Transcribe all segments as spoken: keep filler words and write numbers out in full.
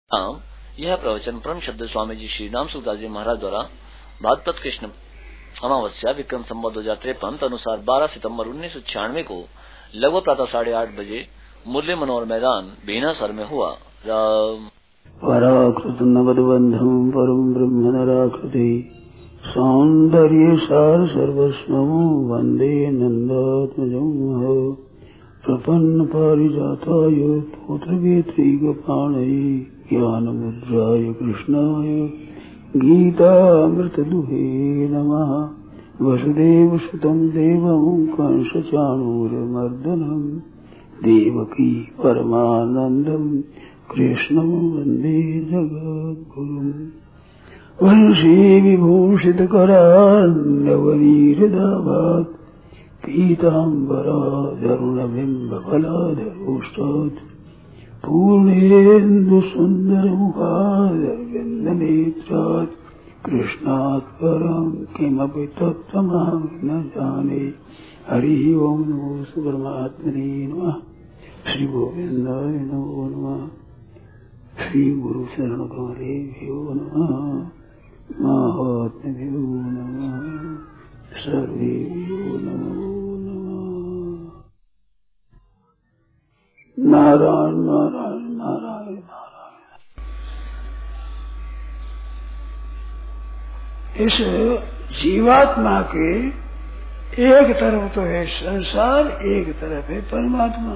राम। यह प्रवचन परम शब्द स्वामी जी श्री राम सुखदास जी महाराज द्वारा भाद्रपद कृष्ण अमावस्या विक्रम संवत दो हजार तिरपन अनुसार बारह सितंबर उन्नीस सौ छियानवे को लगभग प्रातः साढ़े आठ बजे मुरली मनोहर मैदान बीनासर में हुआ। राम पराकृत नवदबंधम परम ब्रह्म नराकृति सौंदर्य सार सर्वस्वं वंदे नंदात्मजं प्रपन्न पारिजाताय पुत्रवेत्री गोपाणये ज्ञानमुद्राय कृष्णाय गीतामृतदुहे नमः। वसुदेवसुतं देवं कंसचाणूरमर्दनं देवकी परमानन्दं कृष्णं वन्दे जगद्गुरुम्। वंशी विभूषितकरान्नवनीरदाभात् पीताम्बराधरुणबिम्बफलाधरोष्टात् पूर्णेन्दुसुन्दरमुखादरविन्दनेत्रात् कृष्णात् परं किमपि तत्त्वमहं न जाने। हरिः ओं नमो परमात्मने नमः। श्री गोविन्दाय नमो नमः। श्री गुरु शरण कमलेभ्यो नमः। महात्म्यो नमः। सर्वेभ्यो नमो नमः। नारायण नारायण नारायण नारायण। इस जीवात्मा के एक तरफ तो है संसार, एक तरफ है परमात्मा।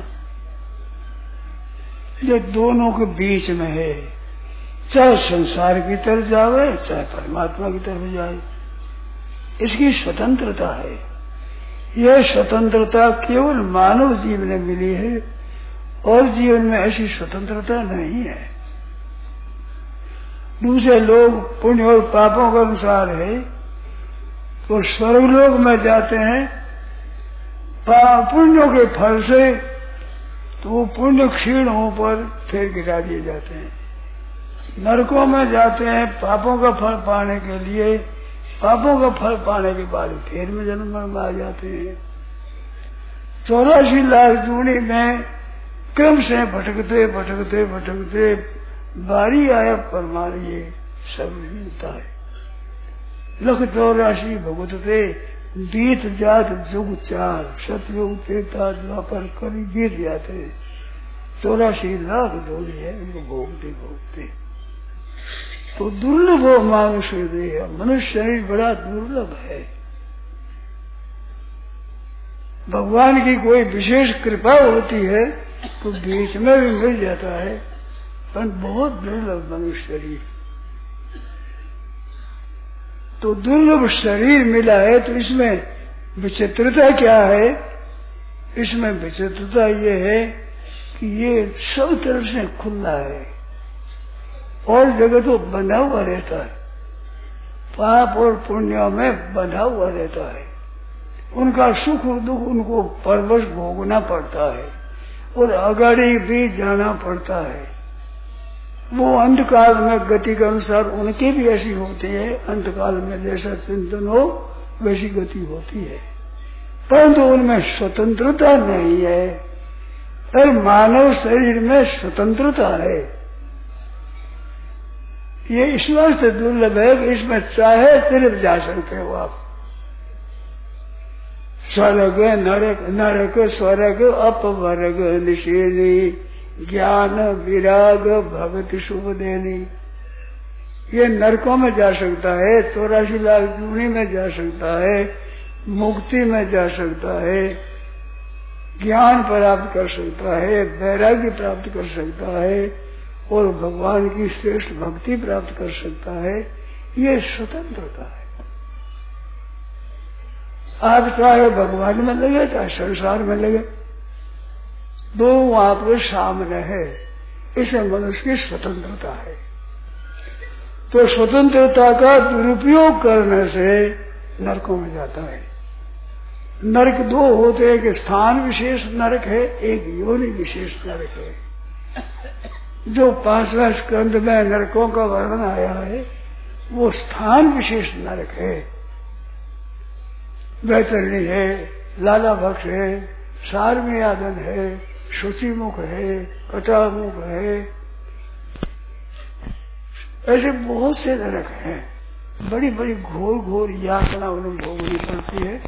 जो दोनों के बीच में है, चाहे संसार की तरफ जावे चाहे परमात्मा की तरफ जाए, इसकी स्वतंत्रता है। यह स्वतंत्रता केवल मानव जीवन में मिली है और जीवन में ऐसी स्वतंत्रता नहीं है। दूसरे लोग पुण्य और पापों के अनुसार है तो स्वर्गलोक में जाते हैं, पुण्यों के फल से तो वो पुण्य क्षीण हो पर फिर गिरा दिए जाते हैं। नरकों में जाते हैं पापों का फल पाने के लिए, पापों का फल पाने के बाद फिर में जन्म में आ जाते हैं। चौरासी लाख जूनी में क्रम से भटकते भटकते भटकते बारी आया परमार ये सब मिलता है। लख चौरासी भुगतते बीत जात जुग चार, सतयुग त्रेता द्वापर कभी बीत जाते। चौरासी लाख जोड़ी है इनको भोगते भोगते। तो दुर्लभ हो मानुष देह, मनुष्य शरीर बड़ा दुर्लभ है। भगवान की कोई विशेष कृपा होती है तो बीच में भी मिल जाता है, पर बहुत दुर्लभ मनुष्य शरीर। तो दुर्लभ शरीर मिला है तो इसमें विचित्रता क्या है? इसमें विचित्रता ये है कि ये सब तरफ से खुला है और जगह तो बंधा हुआ रहता है। पाप और पुण्यों में बंधा हुआ रहता है। उनका सुख और दुख उनको परवश भोगना पड़ता है और अगाड़ी भी जाना पड़ता है। वो अंतकाल में गति के अनुसार उनकी भी ऐसी होती है, अंतकाल में जैसा चिंतन हो वैसी गति होती है, परंतु उनमें स्वतंत्रता नहीं है। पर मानव शरीर में स्वतंत्रता है। ये इस वास्ते दुर्लभ है कि इसमें चाहे सिर्फ जा सकते हो आप। स्वर्ग नरक, नरक स्वर्ग अपवर्ग निषेधी, ज्ञान विराग भगति शुभ देनी। ये नरकों में जा सकता है, चौरासी लाख जूनी में जा सकता है, मुक्ति में जा सकता है, ज्ञान प्राप्त कर सकता है, वैराग्य प्राप्त कर सकता है और भगवान की श्रेष्ठ भक्ति प्राप्त कर सकता है। ये स्वतंत्रता है। आप चाहे भगवान में लगे चाहे संसार में लगे, दो आपके सामने है। इसे मनुष्य की स्वतंत्रता है। तो स्वतंत्रता का दुरुपयोग करने से नरकों में जाता है। नरक दो होते हैं कि स्थान विशेष नरक है, एक योनि विशेष नरक है। जो पांचवें स्कंद में नरकों का वर्णन आया है वो स्थान विशेष नरक है। वैतरणी है, लाला भक्ष है, सारमेयादन है, शुचिमुख है, कटामुख है, ऐसे बहुत से नरक हैं, बड़ी बड़ी घोर घोर यातना उन्हें भोगनी पड़ती है।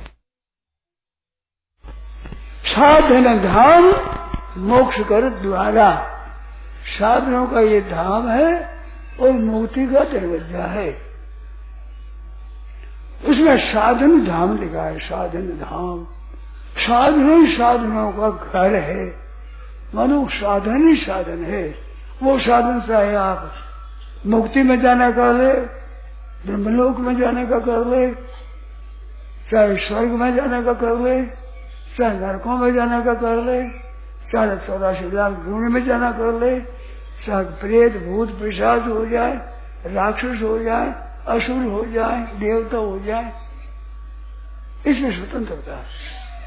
साधन धाम मोक्ष कर द्वारा, साधनों का ये धाम है और मुक्ति का दरवाजा है। इसमें साधन धाम लिखा है, साधन धाम। साधनों ही साधनों का घर है, मानो साधन ही साधन है। वो साधन चाहे आप मुक्ति में जाने का ले, ब्रह्मलोक में जाने का कर ले, चाहे स्वर्ग में जाने का कर ले, चाहे नरकों में जाने का कर ले, चाहे चौरासी लाख गुण में जाना कर ले, चाहे प्रेत भूत पिशाच हो जाए, राक्षस हो जाए, असुर हो जाए, देवता हो जाए, इसमें स्वतंत्रता है।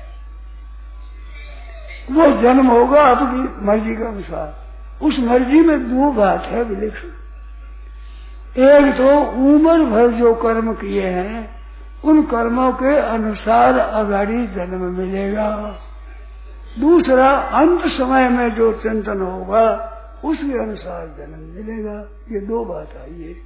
वो जन्म होगा आपकी मर्जी के अनुसार। उस मर्जी में दो बात है विलक्षण। एक तो उम्र भर जो कर्म किए हैं उन कर्मों के अनुसार अगाड़ी जन्म मिलेगा। दूसरा अंत समय में जो चिंतन होगा उसके अनुसार जन्म मिलेगा। ये दो बात आई है।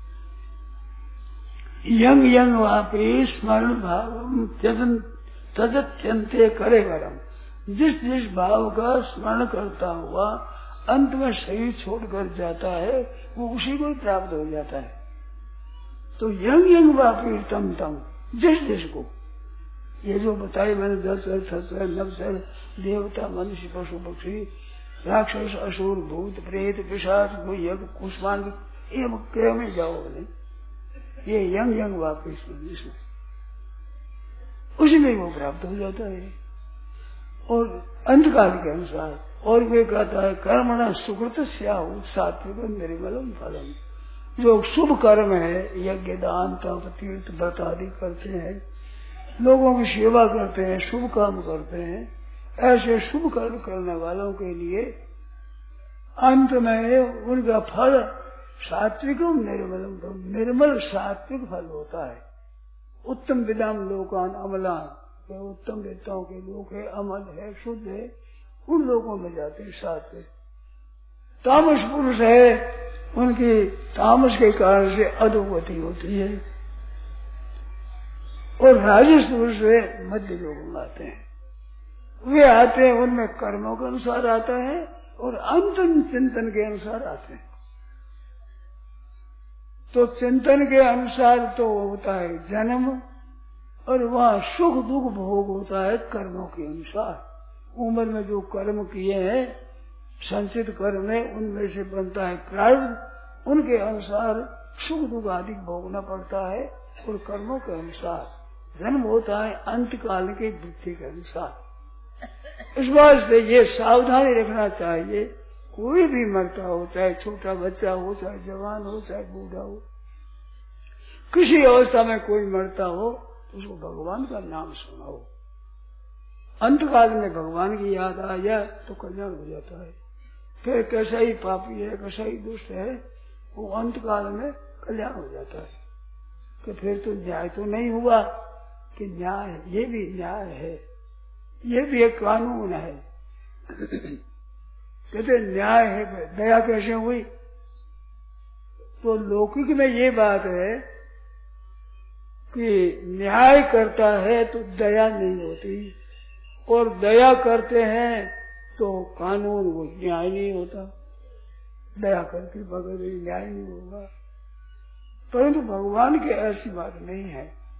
यंग यंग वापी स्मरण भाव जन तदत चिंते करे गरम। जिस जिस भाव का स्मरण करता हुआ अंत में शरीर छोड़कर जाता है वो उसी को प्राप्त हो जाता है। तो यंग यंग वापी तम तम, जिस जिस को ये जो बताए मैंने दस सर सर नव सर देवता मनुष्य पशु पक्षी राक्षस असुर भूत प्रेत पिशाच यज्ञ कुष्मांग ये क्या में जाओ नहीं, ये यंग यंग वापस इसमें उसी में वो प्राप्त हो जाता है। और अंतकाल के अनुसार और वे कहता है कर्मणा सुकृत स्याहु सात्विक निर्मलम फलम। जो शुभ कर्म है यज्ञ दान तप तीर्थ व्रत आदि करते हैं, लोगों की सेवा करते हैं, शुभ काम करते हैं, ऐसे शुभ कर्म करने वालों के लिए अंत में उनका फल सात्विक निर्मलम, निर्मल सात्विक फल होता है। उत्तम विदाम लोकान अमलान, उत्तम वेताओं के लोग है, अमल है, शुद्ध है, उन लोगों में जाते हैं सात्विक। तामस पुरुष है उनकी तामस के कारण से अधोगति होती है, और राजस पुरुष वे मध्य लोग में आते हैं। वे आते हैं उनमें कर्मों के अनुसार आता है और अंतिम चिंतन के अनुसार आते हैं। तो चिंतन के अनुसार तो होता है जन्म, और वहाँ सुख दुख भोग होता है कर्मों के अनुसार। उम्र में जो कर्म किए हैं संचित कर्म है उनमें से बनता है प्रारब्ध, उनके अनुसार सुख दुख आदि भोगना पड़ता है, और कर्मों के अनुसार जन्म होता है अंत काल के वृद्धि के अनुसार। इस बात से ये सावधानी रखना चाहिए, कोई भी मरता हो, चाहे छोटा बच्चा हो, चाहे जवान हो, चाहे बूढ़ा हो, किसी अवस्था में कोई मरता हो उसको भगवान का नाम सुनाओ। अंत काल में भगवान की याद आ जाए तो कल्याण हो जाता है। फिर कैसा ही पापी है, कैसा ही दुष्ट है, वो अंत काल में कल्याण हो जाता है। कि फिर तो न्याय तो नहीं हुआ, कि न्याय ये भी न्याय है, ये भी एक कानून है। कहते न्याय है, दया कैसे हुई? तो लौकिक में ये बात है कि न्याय करता है तो दया नहीं होती, और दया करते हैं तो कानून वो न्याय नहीं होता। दया करके बगैर न्याय नहीं होगा। परंतु भगवान की ऐसी बात नहीं है।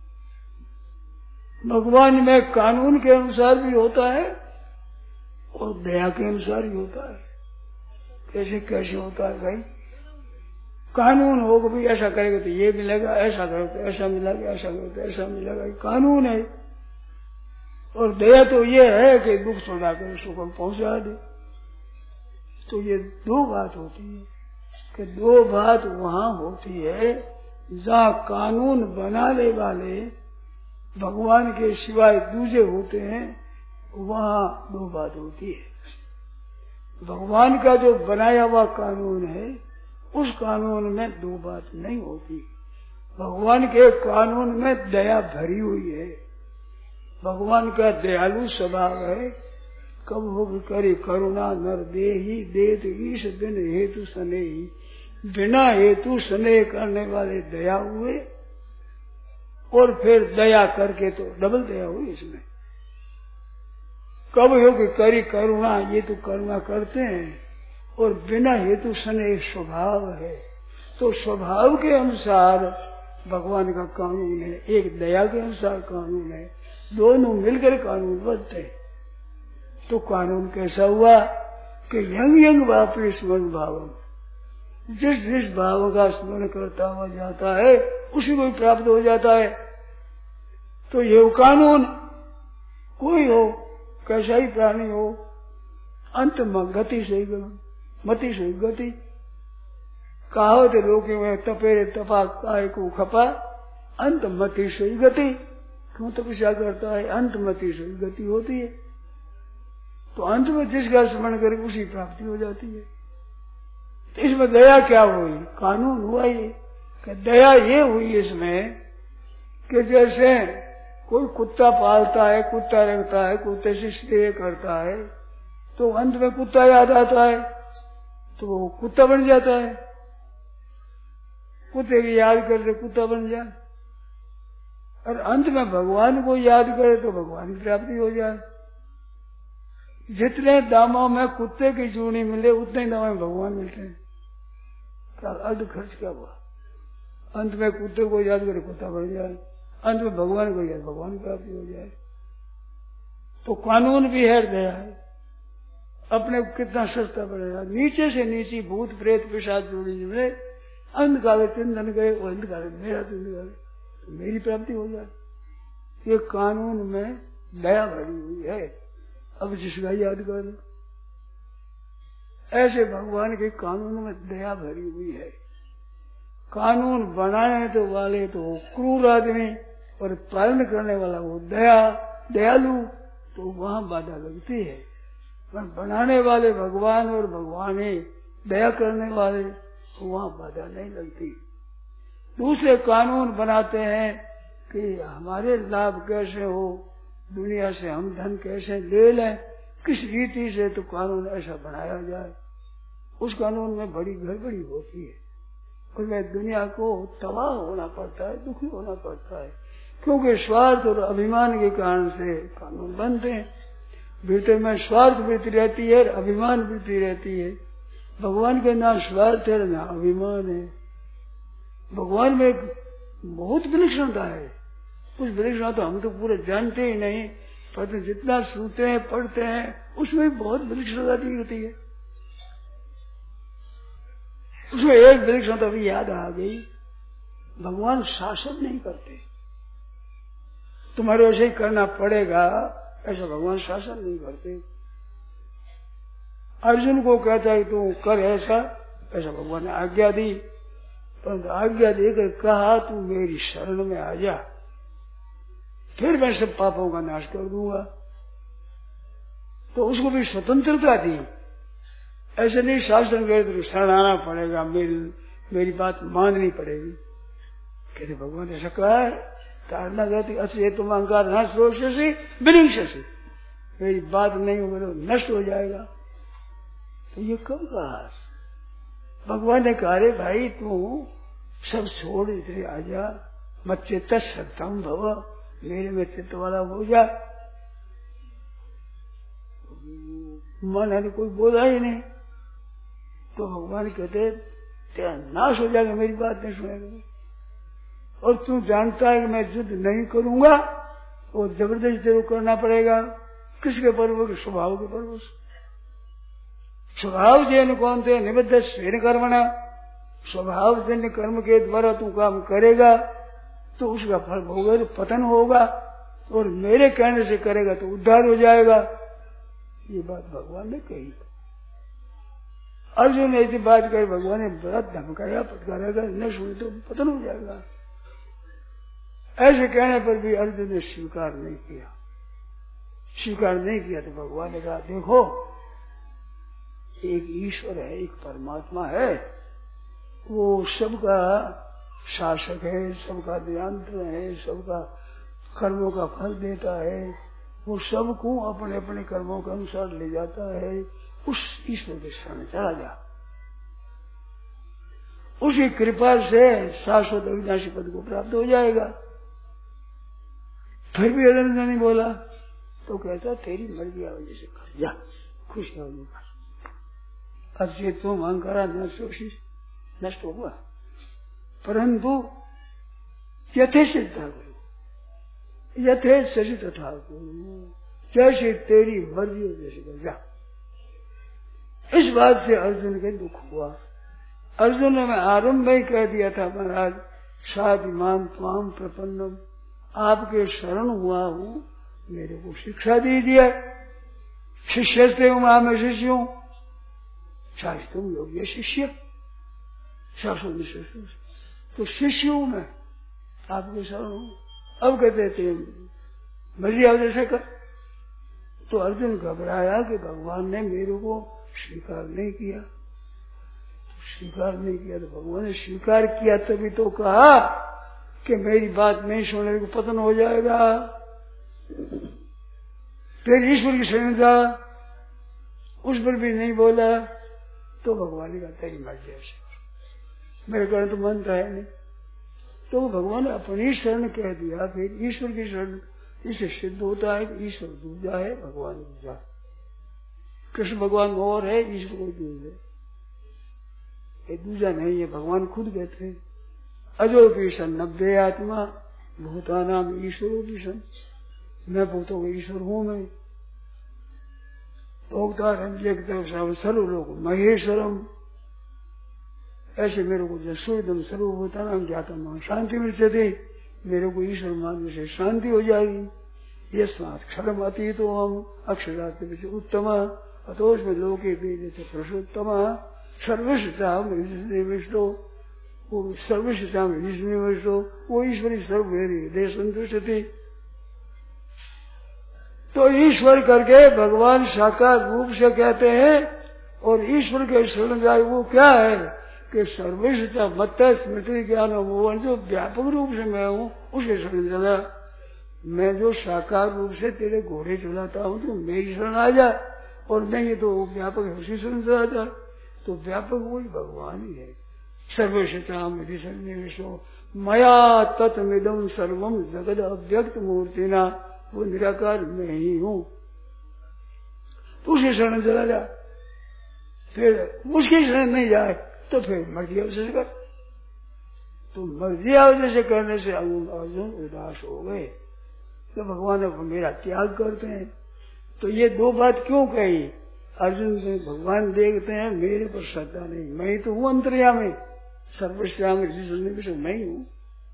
भगवान में कानून के अनुसार भी होता है और दया के अनुसार भी होता है। कैसे कैसे होता है भाई? कानून होगा भी ऐसा करेगा तो ये मिलेगा, ऐसा करेगा तो ऐसा मिलेगा, ऐसा करेगा तो ऐसा मिलेगा, कानून है। और दया तो ये है कि दुख छोड़ा कर सुख पहुंचा दे। तो ये दो बात होती है कि दो बात वहां होती है जहाँ कानून बनाने वाले भगवान के सिवाय दूसरे होते हैं, वहां दो बात होती है। भगवान का जो बनाया हुआ कानून है उस कानून में दो बात नहीं होती। भगवान के कानून में दया भरी हुई है। भगवान का दयालु स्वभाव है। कब हो करे करुणा नर देही देत ईश दिन हेतु सनेही बिना हेतु स्नेह करने वाले दया हुए, और फिर दया करके तो डबल दया हुई इसमें। कब हो कि करी करुणा, ये तो करुणा करते हैं, और बिना हेतु स्नेह स्वभाव है, तो स्वभाव के अनुसार भगवान का कानून है, एक दया के अनुसार कानून है, दोनों मिलकर कानून बनते हैं। तो कानून कैसा हुआ कि यंग यंग वापरी स्मरण भाव, जिस जिस भाव का स्मरण करता हुआ जाता है उसी को प्राप्त हो जाता है। तो ये कानून कोई हो, कैसा ही प्राणी हो, अंत में गति से मति से गति। कहावत लोके में तपेरे तपा काय को खपा, अंत मति से गति। क्यों तपस्या करता है? अंत मति से गति होती है। तो अंत में जिसका स्मरण करे उसी प्राप्ति हो जाती है। तो इसमें दया क्या हुई? कानून हुआ ये कि दया ये हुई इसमें कि जैसे कोई कुत्ता पालता है, कुत्ता रखता है, कुत्ते से स्नेह करता है, तो अंत में कुत्ता याद आता है तो वो कुत्ता बन जाता है। कुत्ते की याद करके कुत्ता बन जाए, और अंत में भगवान को याद करे तो भगवान की प्राप्ति हो जाए। जितने दामों में कुत्ते की चूड़ी मिले उतने दामों में भगवान मिलते हैं। क्या अर्ध खर्च क्या हुआ? अंत में कुत्ते को याद करे कुत्ता बन जाए, अंत में भगवान को याद भगवान की प्राप्ति हो जाए। तो कानून भी है, दया है। अपने को कितना सस्ता पड़ेगा। नीचे से नीचे भूत प्रेत पिशाच जोड़ी मिले, अंत काले चिंतन गए, वो अंत काले मेरा चिंतन करे तो मेरी प्राप्ति हो जाए। ये कानून में दया भरी हुई है। अब जिसका याद कर लो, ऐसे भगवान के कानून में दया भरी हुई है। कानून बनाने तो वाले तो क्रूर आदमी, और पालन करने वाला वो दया दयालु, तो वहां बाधा लगती है। पर बनाने वाले भगवान और भगवान ही दया करने वाले, वहां बाधा नहीं लगती। दूसरे कानून बनाते हैं कि हमारे लाभ कैसे हो, दुनिया से हम धन कैसे ले लें, किस रीति से तो कानून ऐसा बनाया जाए। उस कानून में बड़ी गड़बड़ी होती है, उसमें दुनिया को तबाह होना पड़ता है, दुखी होना पड़ता है, क्योंकि स्वार्थ और अभिमान के कारण से कानून बनते हैं। भीतर में स्वार्थ वृत्ति रहती है, अभिमान वृत्ति रहती है। भगवान के ना स्वार्थ है ना अभिमान है। भगवान में एक बहुत विलक्षणता है। उस विलक्षणता तो हम तो पूरे जानते ही नहीं, पर जितना सुनते हैं पढ़ते हैं उसमें बहुत विलक्षणता दी होती है। उसमें एक विलक्षणता भी याद आ गई, भगवान शासन नहीं करते। तुम्हारे ऐसे ही करना पड़ेगा, ऐसा भगवान शासन नहीं करते। अर्जुन को कहता है तू कर ऐसा, ऐसा भगवान ने आज्ञा दी, परंतु आज्ञा देकर कहा तू मेरी शरण में आ जा, फिर मैं सब पापों का नाश कर दूंगा। तो उसको भी स्वतंत्रता दी। ऐसे नहीं शासन करे तो शरण आना पड़ेगा, मेरी मेरी बात माननी पड़ेगी। कहते भगवान ऐसा कहा है, तारना कहती अच्छे तुम अहंकार न सोचसी बिलिंगसी, मेरी बात नहीं होगी तो नष्ट हो जाएगा। तो ये कब कहा? भगवान ने कहा रे भाई तू सब छोड़ इधर आ जा, मत चित्त सत्तम भव, मेरे में चित्त वाला हो जा। मन है कोई बोला ही नहीं। तो भगवान कहते तेरा नाश हो जाएगा, मेरी बात नहीं सुनेगा। और तू जानता है कि मैं युद्ध नहीं करूंगा, और जबरदस्ती तेरे को करना पड़ेगा। किसके पर्व? स्वभाव के पर्व। स्वभाव जैन कौन थे? निबद्ध स्वेन कर्मणा। स्वभाव जन्य कर्म के द्वारा तू काम करेगा तो उसका फल होगा, तो पतन होगा, और मेरे कहने से करेगा तो उद्धार हो जाएगा। ये बात भगवान ने कही। अर्जुन ने ऐसी बात कही, भगवान ने बड़ा धमकाया, फटकारा, न सुने तो पतन हो जाएगा। ऐसे कहने पर भी अर्जुन ने स्वीकार नहीं किया। स्वीकार नहीं किया तो भगवान ने कहा देखो एक ईश्वर है, एक परमात्मा है, वो सबका शासक है, सबका नियंत्रण है, सबका कर्मों का फल देता है, वो सबको अपने अपने कर्मों के अनुसार ले जाता है। उस ईश्वर के शरण चला जा। उसी कृपा से शाश्वत अविनाशी पद को प्राप्त हो जाएगा। फिर भी अर्जुन ने नहीं बोला तो कहता तेरी मर्जी आवश्य से कर जा, खुश हो कर। अब से तुम अहंकारा नष्ट होगा, परंतु यथे सिद्धा करो, यथे सजी तथा करो, जैसे तेरी मर्जी हो जैसे कर जा। इस बात से अर्जुन के दुख हुआ। अर्जुन ने मैं आरंभ में कह दिया था महाराज साधु माम त्वाम प्रपन्नम, आपके शरण हुआ हूँ, मेरे को शिक्षा दीजिए। शिष्य से हूँ, मैं शिष्य हूँ, शायद तुम लोग ये शिष्य शासन शिष्य, तो शिष्य हूँ मैं, आपके शरण हूँ। अब कहते थे मर्जी आओ जैसे कर। तो अर्जुन घबराया कि भगवान ने मेरे को स्वीकार नहीं किया, स्वीकार नहीं किया तो भगवान ने स्वीकार किया तभी तो कहा कि मेरी बात नहीं सुनने को पतन हो जाएगा, फिर ईश्वर की शरण जा। उस पर भी नहीं बोला तो भगवान ने कहा तेरी मर्जी ऐसे, मेरे कहने तो मन है नहीं। तो भगवान ने अपनी शरण कह दिया। फिर ईश्वर की शरण, इससे सिद्ध होता है कि ईश्वर दूजा है, भगवान दूजा है। कृष्ण भगवान और है, ईश्वर को दूजा है, ये दूजा नहीं है। भगवान खुद कहते हैं अजो भीषण नब्बे आत्मा भूतानाम ईश्वरो भीषण, मैं भूतों का ईश्वर हूं। मैं भोक्ता सर्वलोक महेश्वरम, ऐसे मेरे को जसोदम सर्वभूतानाम ज्ञातम शांति मिल सके, मेरे को ईश्वर मानने से शांति हो जाएगी। ये सात क्षरम अतीतो हम अक्षरात उत्तम अतोष में लोके वेद से पुरुषोत्तम सर्वस्व विष्णु, वो सर्वस्व विष्णु, वो ईश्वरी सर्व हृदय संतुष्ट थी। तो ईश्वर करके भगवान साकार रूप से कहते हैं, और ईश्वर के शरण जाए वो क्या है कि सर्वस्व मत स्मृति ज्ञान, वो जो व्यापक रूप से मैं हूँ उसे शरण चला। मैं जो साकार रूप से तेरे घोड़े चलाता हूँ तो मेरी शरण आ जा, और नहीं तो व्यापक है उसी शरण चला जा। तो व्यापक वही भगवान ही है। सर्वेशो मया तत्मिदम सर्वम जगद अव्यक्त मूर्तिना, वो निराकार मैं ही हूँ, तो उसी शरण चला जा। फिर उसकी शरण नहीं जाए तो फिर मर्जी अवश्य कर। तो मर्जी अवश्य करने से अर्जुन उदास हो गए, तो भगवान अब मेरा त्याग करते हैं। तो ये दो बात क्यों कही? अर्जुन में भगवान देखते हैं मेरे पर श्रद्धा नहीं, मैं ही तो हूँ अंतर्यामी, सर्वश्याम मैं ही हूँ,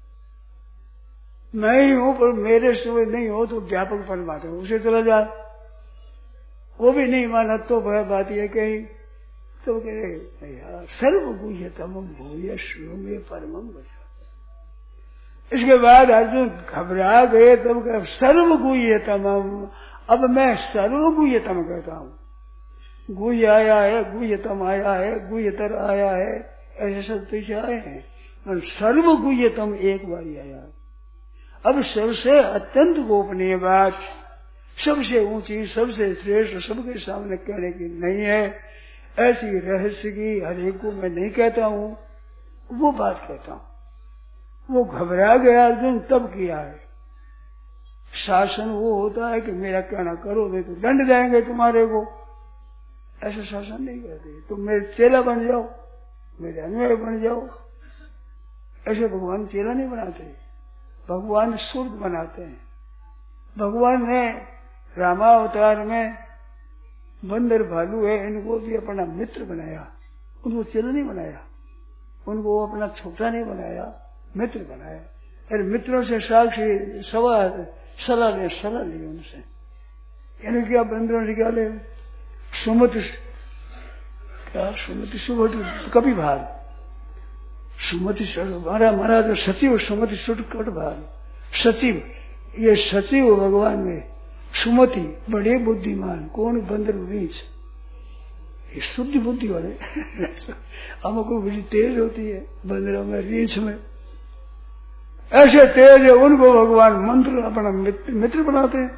मैं ही हूँ, पर मेरे से नहीं हो तो व्यापक परमात्मा उसे चला जाए। वो भी नहीं माना तो वह बात ये कही, तो कहे यार सर्व गुह्यतम भूय श्रोम्य परमम बचा। इसके बाद अर्जुन घबरा गए, तब कहे सर्व गुह्यतम, अब मैं सर्व गुह्यतम कहता हूँ। गुह्य आया है, गुह्यतम आया है, गुह्यतर आया है, ऐसे सब पीछे आए हैं, सर्व गुह्यतम एक बार आया है। अब सबसे अत्यंत गोपनीय बात, सबसे ऊंची, सबसे श्रेष्ठ, सबके सामने कहने की नहीं है, ऐसी रहस्य की हर एक को मैं नहीं कहता हूँ, वो बात कहता हूँ। वो घबरा गया अर्जुन, तब किया है। शासन वो होता है कि मेरा कहना करो नहीं तो दंड देंगे तुम्हारे को, ऐसा शासन नहीं करते। तुम मेरे चेला बन जाओ, मेरे अनुयायी बन जाओ, ऐसे भगवान चेला नहीं बनाते, भगवान सुरत बनाते हैं। भगवान ने रामावतार में बंदर भालू है, इनको भी अपना मित्र बनाया, उनको चेला नहीं बनाया, उनको अपना छोटा नहीं बनाया, मित्र बनाया। अरे मित्रों से साक्षी सवा सलाह ले सलाह ली उनसे, यानी क्या बंदरों से क्या ले, सुमति क्या सुमति सुमति कभी भार सुमति हमारा महाराज जो सचिव सुमति सुट कट भार सचिव, ये सचिव भगवान में सुमति बड़े बुद्धिमान, कौन बंदर रीछ, ये शुद्ध बुद्धि वाले हमको बड़ी तेज होती है बंदरों में रीछ में, ऐसे तेज है उनको भगवान मंत्र अपना मित्र, मित्र बनाते हैं।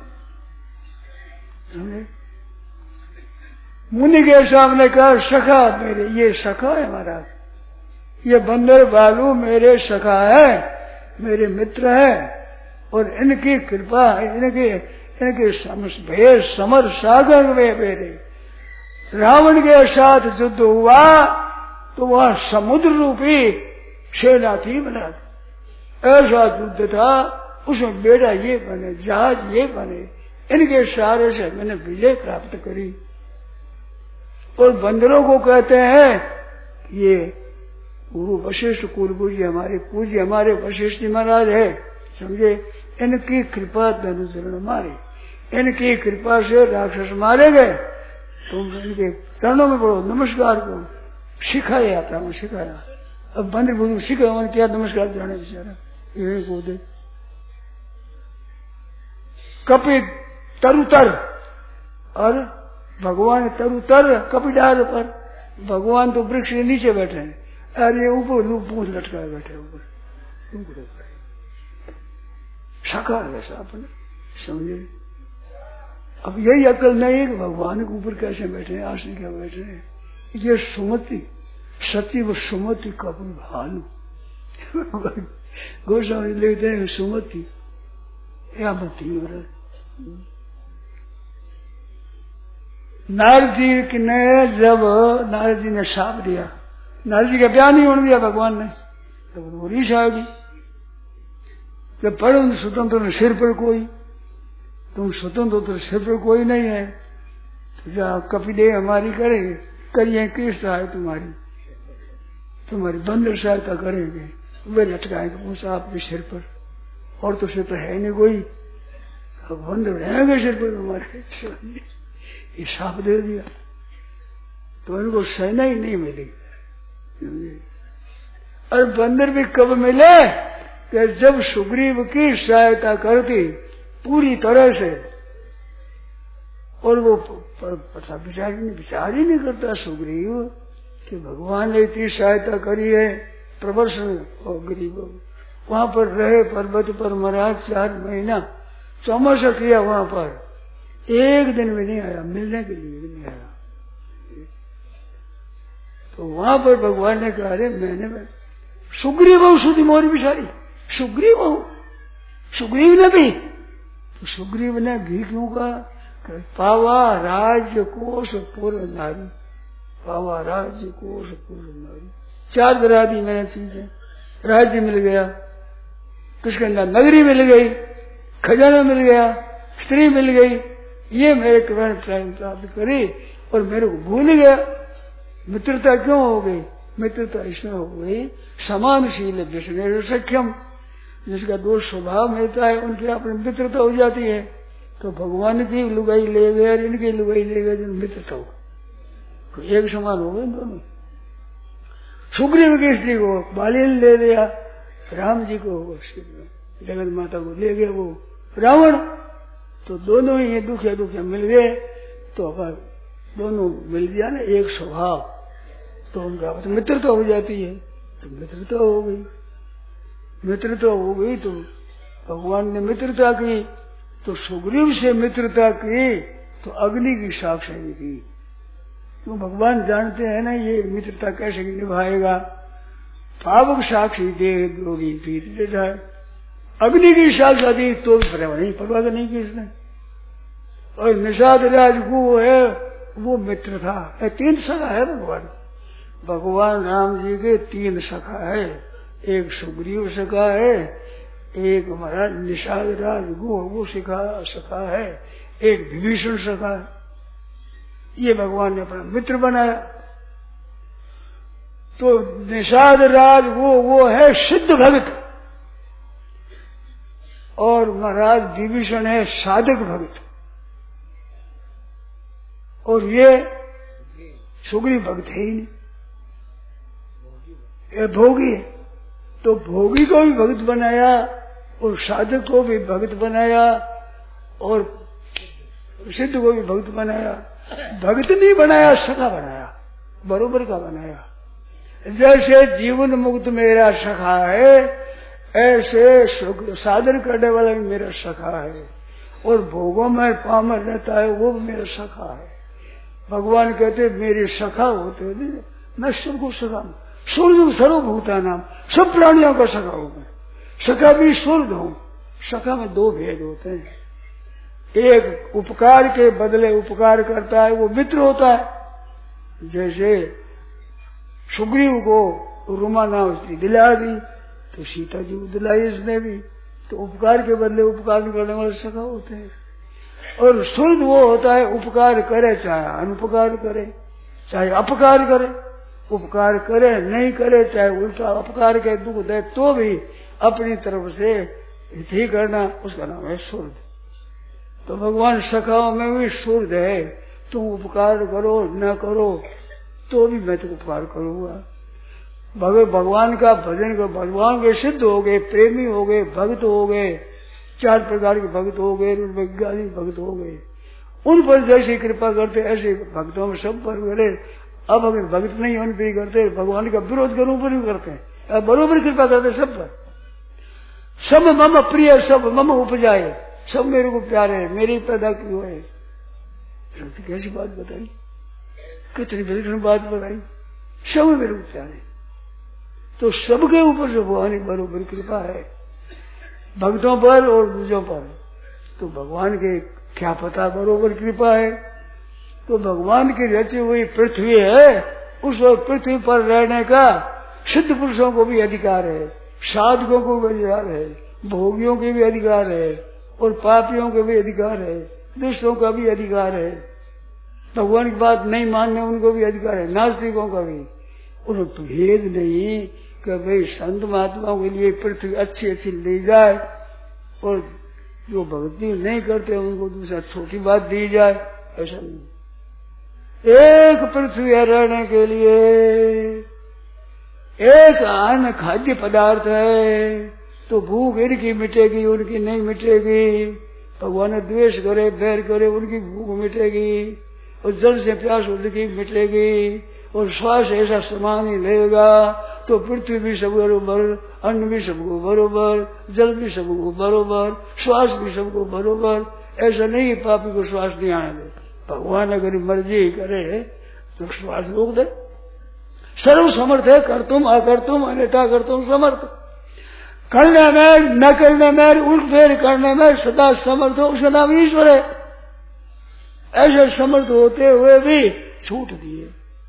मुनि के सामने कहा सखा मेरे, ये सखा है महाराज, ये बंदर बालू मेरे सखा है, मेरे मित्र है, और इनकी कृपा, इनके इनके भेद समर सागर में मेरे रावण के साथ युद्ध हुआ तो वह समुद्र रूपी सेना थी बना, ऐसा युद्ध था, उसमें बेड़ा ये बने, जहाज ये बने, इनके सहारे से मैंने विजय प्राप्त करी। और बंदरों को कहते हैं ये गुरु वशिष्ठ कुल पूज्य हमारे पूज्य हमारे वशिष्ठ जी महाराज है, समझे, इनकी कृपा धनुचरण मारे, इनकी कृपा से राक्षस मारे गए। तुम इनके चरणों में पढ़ो, नमस्कार करो, सिखाया आता हूँ, सिखाया। अब बंदर बुजुर्ग सिखा मैंने क्या नमस्कार जाने बेचारा यही को दे। कपि तरुतर, और भगवान तरुतर कपिडार पर, भगवान तो वृक्ष के नीचे बैठे हैं, अरे ऊपर पूछ लटकाए बैठे ऊपर, साकार वैसा अपने, समझे। अब यही अकल नहीं है कि भगवान के ऊपर कैसे बैठे हैं, आसन क्या बैठे हैं। ये सुमति सचिव सुमति कपि भानु गोस्वामी लिखते हैं सुमति या मती। नारद जी ने जब नारद जी ने शाप दिया, नारद जी का ब्याह नहीं होने दिया भगवान ने, तो वो रीस आ गई। जब पढ़ो स्वतंत्र सिर पर कोई, तुम स्वतंत्र तो सिर पर कोई नहीं है, तो जा कपिदेव हमारी करेंगे, करिए किस सहाय तुम्हारी, तुम्हारी बंदर सहायता करेंगे, वे लटकाएंगे पूछा आपके सिर पर, और तो सिर तो है नहीं कोई, अब बंदर रहेंगे सिर पर हमारे। ये साफ दे दिया तो इनको सेना ही नहीं मिली। और बंदर भी कब मिले कि जब सुग्रीव की सहायता करती पूरी तरह से, और वो विचार विचार ही नहीं करता सुग्रीव कि भगवान ने इतनी सहायता करी है, प्रवर्ष और गरीब वहां पर रहे पर्वत पर महाराज चार महीना चौमासा किया, वहां पर एक दिन भी नहीं आया, मिलने के लिए भी नहीं आया। तो वहां पर भगवान ने कहा अरे मैंने मैं सुग्रीव सुधी मोरी बिचारी, सुग्रीव सुग्रीव ने भी, तो सुग्रीव ने घी क्यों कहा, पावा राज्य कोश पूर्ण नारी, पावा राज्य कोश पूर्ण नारी, चार करा दी मैंने चीजें, राज्य मिल गया, किसकंदा नगरी मिल गई, खजाना मिल गया, स्त्री मिल गई, ये मेरे करण प्राप्त करी, और मेरे को भूल गया। मित्रता क्यों हो गई, मित्रता इसमें हो गई समानशील विष्णु सख्यम, जिसका दो स्वभाव मिलता है उनकी अपनी मित्रता हो जाती है। तो भगवान की लुगाई ले गए और इनकी लुगाई ले गए, जो मित्रता हो तो एक समान हो गए दोनों। सुग्रीव की स्त्री को बाली ने ले लिया, राम जी को जगत माता को ले गया वो रावण, तो दोनों ही दुखिया दुखिया मिल गए। तो अब दोनों मिल गया ना एक स्वभाव, तो उनका तो मित्रता हो जाती है, तो मित्रता हो गई, मित्रता हो गई तो भगवान ने मित्रता की, तो सुग्रीव से मित्रता की तो अग्नि की साक्षी की, तो भगवान जानते हैं ना ये मित्रता कैसे निभाएगा। पावक साक्षी दे दोगी पीते जाए, अग्नि की साक्षा दी तो नहीं परवाह नहीं की इसने। और निषाद राज को है वो मित्र था, तीन सखा है भगवान, भगवान राम जी के तीन सखा है, एक सुग्रीव सखा है, एक हमारा निषाद राज गो वो सखा सखा है, एक विभीषण सखा है। ये भगवान ने अपना मित्र बनाया। तो निषाद राज वो वो है सिद्ध भक्त, और महाराज विभीषण है साधक भक्त, और ये सुग्रीव भक्त है ही नहीं, ये भोगी है। तो भोगी को भी भक्त बनाया और साधक को भी भक्त बनाया और सिद्ध को भी भक्त बनाया। भक्त नहीं बनाया, सखा बनाया, बरोबर का बनाया। जैसे जीवन मुक्त मेरा सखा है, ऐसे साधन करने वाला भी मेरा सखा है, और भोगों में पामर रहता है वो भी मेरा सखा है। भगवान कहते मेरे सखा होते हैं, मैं सबको सखा सूर्य सर्वभूता नाम, सब प्राणियों का सखा हूं मैं। सखा भी सूर्य हूं। सखा में दो भेद होते हैं, एक उपकार के बदले उपकार करता है, वो मित्र होता है। जैसे सुग्रीव को रुमा नाव उसने दिला दी तो सीता जी को दिलाई इसने भी, तो उपकार के बदले उपकार करने वाले सखा होते हैं। और सूर्य वो होता है उपकार करे चाहे अनुपकार करे, चाहे अपकार करे, उपकार करे नहीं करे, चाहे उल्टा अपकार के दुख दे तो भी अपनी तरफ से हित ही करना, उसका नाम है सूर्य। तो भगवान सखाओं में भी सूर्य है। तुम उपकार करो न करो तो भी मैं तो उपकार करूंगा। भगवान का भजन को, भगवान के सिद्ध हो गए, प्रेमी हो गए, भक्त हो गए, चार प्रकार के भक्त हो गए, वैज्ञानिक भक्त हो गए, उन पर जैसी कृपा करते ऐसे भक्तों में सब पर करे। अब अगर भक्त नहीं उन पर करते, भगवान का विरोध करूं पर भी करते हैं, बरोबर कृपा करते सब पर। सब मम प्रिय, सब मम उपजाए, सब मेरे को प्यारे, मेरी पैदा की हुए। तो कैसी बात बताई, कितनी विलक्षण बात बताई, सब मेरे को प्यारे। तो सबके ऊपर जो भगवान की बरोबर कृपा है, भक्तों पर और दूसरों पर। तो भगवान के क्या पता बरोबर कृपा है। तो भगवान की रची हुई पृथ्वी है, उस पृथ्वी पर रहने का सिद्ध पुरुषों को भी अधिकार है, साधकों को भी अधिकार है, भोगियों के भी अधिकार है, और पापियों के भी अधिकार है, दुष्टों का भी अधिकार है, भगवान की बात नहीं मानने उनको भी अधिकार है, नास्तिकों का भी। उन्हें भेद नहीं कि भाई संत महात्माओं के लिए पृथ्वी अच्छी अच्छी ली जाए और जो भक्ति नहीं करते उनको दूसरा छोटी बात दी जाए, ऐसा नहीं। एक पृथ्वी है रहने के लिए, एक अन्न खाद्य पदार्थ है, तो भूख इनकी मिटेगी उनकी नहीं मिटेगी। भगवान द्वेष करे बैर करे उनकी भूख मिटेगी, और जल से प्यास उनकी मिटेगी, और श्वास ऐसा समान ही लेगा तो पृथ्वी भी सब बरोबर, अन्न भी सबको बरोबर, जल भी सबको बरोबर, श्वास भी सबको बरोबर। ऐसा नहीं पापी को श्वास नहीं आने दे। भगवान अगर मर्जी करे तो श्वास रोक दे। सर्व समर्थ है, कर तुम अकर तुम अन्यथा कर तुम समर्थ। करने में न करने में उल्ट फेर करने में सदा समर्थ हो, उसका नाम ईश्वर है। ऐसे समर्थ होते हुए भी छूट दिए।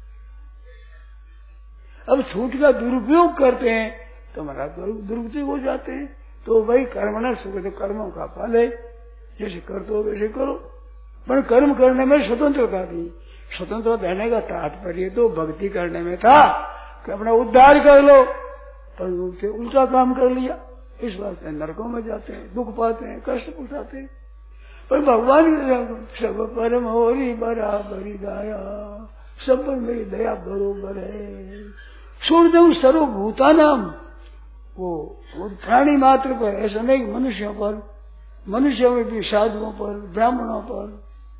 अब छूट का दुरुपयोग करते हैं तो हमारा दुरुपयोग हो जाते हैं। तो वही कर्म न सुख कर्मों का फल है, जैसे करते हो वैसे करो, पर कर्म करने में स्वतंत्रता दी। स्वतंत्र रहने का तात्पर्य तो भक्ति करने में था कि अपना उद्धार कर लो, पर उनसे उल्टा काम कर लिया, इस वास्ते नरकों में जाते हैं, दुख पाते हैं, कष्ट उठाते हैं। पर भगवान सब परम होरी बराबरी दया, सब पर मेरी दया बरोबर है। छोड़ दो सर्वभूता नाम, वो, वो प्राणी मात्र पर, ऐसा नहीं मनुष्यों पर, मनुष्यों में भी साधुओं पर, ब्राह्मणों पर,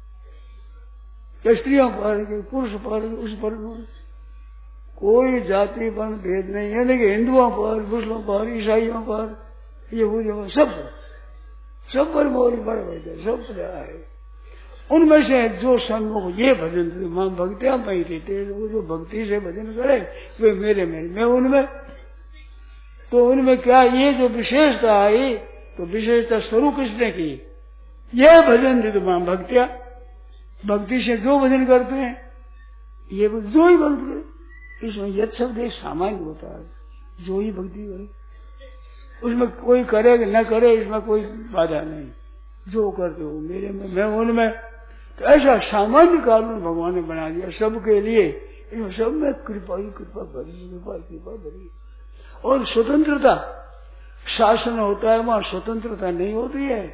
स्त्रियों पर, पुरुष पर, उस पर कोई जाति पर भेद नहीं है। लेकिन हिंदुओं पर, मुस्लिमों पर, ईसाइयों पर, यहूदियों पर, सब सब पर मोरी बराबर सब है। उनमें से जो सन्मुख ये भजन मां भक्तियां पाई थी, वो जो भक्ति से भजन करे वे मेरे में, मैं उनमें। तो उनमें क्या ये जो विशेषता आई, तो विशेषता शुरू किसने की? ये भजन थी तो मां भक्तियां, भक्ति से जो भजन करते हैं ये जो ही भक्ति करे। इसमें यद शब्द एक सामान्य होता है, जो ही भक्ति करे, उसमें कोई करे न करे इसमें कोई बाधा नहीं। जो करते हो मेरे में, मैं उनमें। तो ऐसा सामान्य कानून भगवान ने बना दिया सबके लिए। इन सब में कृपा ही कृपा भरी, कृपा कृपा भरी। और स्वतंत्रता शासन होता है, वहां स्वतंत्रता नहीं होती है।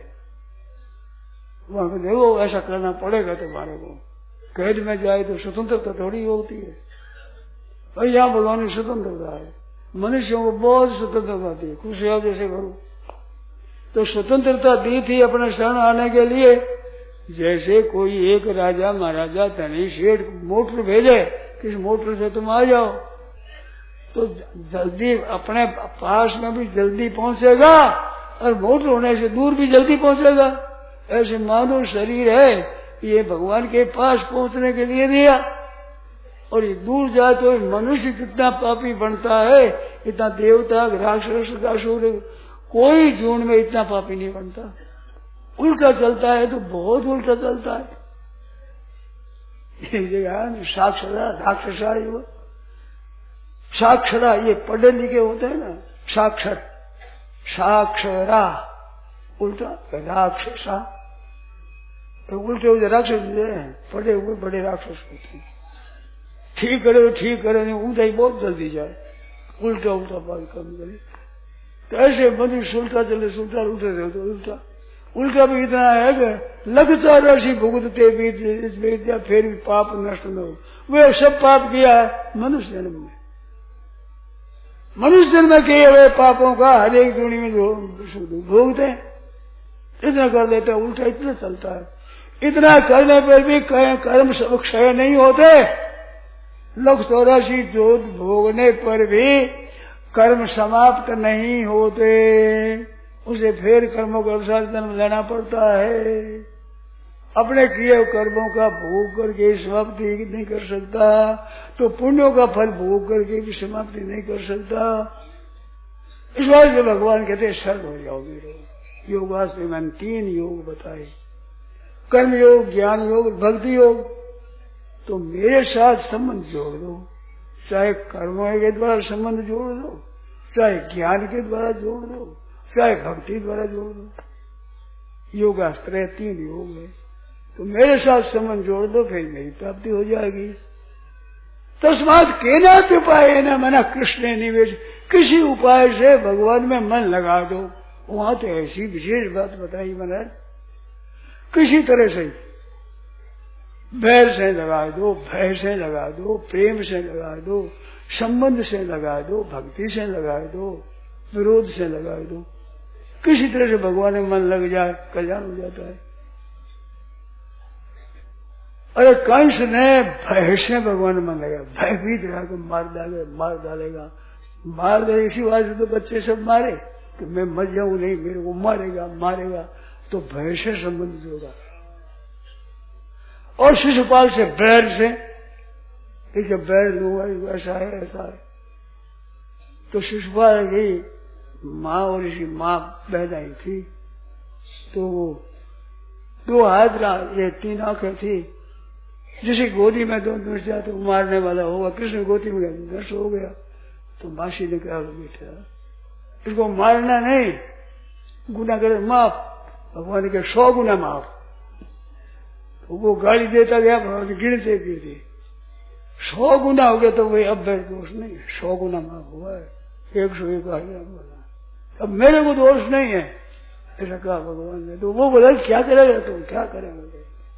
वहां देखो ऐसा करना पड़ेगा तुम्हारे को, कैद में जाए तो स्वतंत्रता थोड़ी होती है। और यहाँ भगवान की स्वतंत्रता है, मनुष्यों को बहुत स्वतंत्रता दी, खुश हो जैसे करो। तो स्वतंत्रता दी थी अपने शरण आने के लिए। जैसे कोई एक राजा महाराजा धनी सेठ मोटर भेजे, किस मोटर से तुम आ जाओ, तो जल्दी अपने पास में भी जल्दी पहुंचेगा और मोटर होने से दूर भी जल्दी पहुंचेगा। ऐसे मानव शरीर है, ये भगवान के पास पहुंचने के लिए दिया। और ये दूर जाए तो मनुष्य जितना पापी बनता है इतना देवता राक्षस असुर कोई जीवन में इतना पापी नहीं बनता। उल्टा चलता है तो बहुत उल्टा चलता है। एक जगह साक्षरा राक्षसा वो साक्षरा ये पढ़े लिखे होते हैं ना, साक्षर साक्षरा उल्टा राक्षसा, तो उल्टे उल्टे राक्षस पढ़े हुए बड़े राक्षस होते हैं। ठीक करे तो ठीक करे, नहीं उल्टा ही बहुत जल्दी जाए, उल्टा उल्टा बात कम करे। तो ऐसे मनुष्य उल्टा चले सुल्टा उल्टे रहे तो उल्टा उल्टा भी इतना है कि लगता राशि भुगतते बीत या फिर भी पाप नष्ट न हो। वे सब पाप किया है मनुष्य जन्म में, मनुष्य जन्म में किए हुए पापों का हर एक दुनिया में जो भोगते इतना कर देते, उल्टा इतना चलता है। इतना करने पर भी कर्म सब क्षय नहीं होते। लख चौरासी जोत भोगने पर भी कर्म समाप्त नहीं होते, उसे फिर कर्मों के अनुसार जन्म लेना पड़ता है। अपने किए कर्मों का भोग करके समाप्ति नहीं कर सकता तो पुण्यों का फल भोग करके भी समाप्ति नहीं कर सकता। इस बात से भगवान कहते हैं शरण हो जाओ मेरे। योगास में मैंने तीन योग बताए, कर्म योग, ज्ञान योग, भक्ति योग। तो मेरे साथ संबंध जोड़ दो, चाहे कर्मों के द्वारा संबंध जोड़ दो, चाहे ज्ञान के द्वारा जोड़ दो, चाहे भक्ति द्वारा जोड़ दो। योगास्त्र तीन योग है, तो मेरे साथ संबंध जोड़ दो, फिर मेरी प्राप्ति हो जाएगी। तस्मात केना उपाय न मना कृष्ण निवेश, किसी उपाय से भगवान में मन लगा दो। वहां तो ऐसी विशेष बात बताई महाराज, किसी तरह से बैर से लगा दो, भय से लगा दो, प्रेम से लगा दो, संबंध से लगा दो, भक्ति से लगा दो, विरोध से लगा दो, किसी तरह से भगवान में मन लग जाए कल्याण हो जाता है। अरे कंस ने भय से भगवान में मन लगा, भयभीत रहा कि मार डाले मार डालेगा मार डाले। इसी बात से तो बच्चे सब मारे कि मैं मर जाऊं नहीं, मेरे को मारेगा मारेगा, तो भय से संबंध जोड़ा। और शिशुपाल से बैर से, जब बैर लूंगा ऐसा है ऐसा है, तो शिशुपाल की माँ और इसी माँ बहनाई थी, तो वो दो हाथ ये तीन आंखें थी, जिसे गोदी में दो नष्ट जाए तो मारने वाला होगा। कृष्ण गोदी में नष्ट हो गया तो मासी ने कहा बेटा इसको मारना नहीं, गुना करे माफ, भगवान के सौ गुना माफ। तो वो गाली देता गया, भगवान गिनते गिरते सौ गुना हो गया, तो वही अब मेरे दोष नहीं, सौ गुना माफ हुआ है, एक सौ एक आ गया बोला, अब मेरे को दोष नहीं है, ऐसा कहा भगवान ने। तो वो बोला क्या करेगा तो क्या करेगा,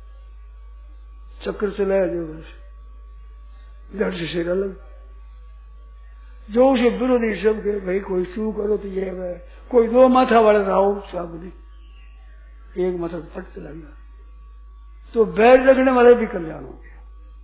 चक्कर चलाया जो धड़ से सिर अलग, जो उसे विरोधी सब के भाई कोई शू करो तो ये है, कोई दो माथा वाला रहो सब नहीं, एक माथा फट चला गया, तो बैर लगने वाले भी कल्याण हो गया।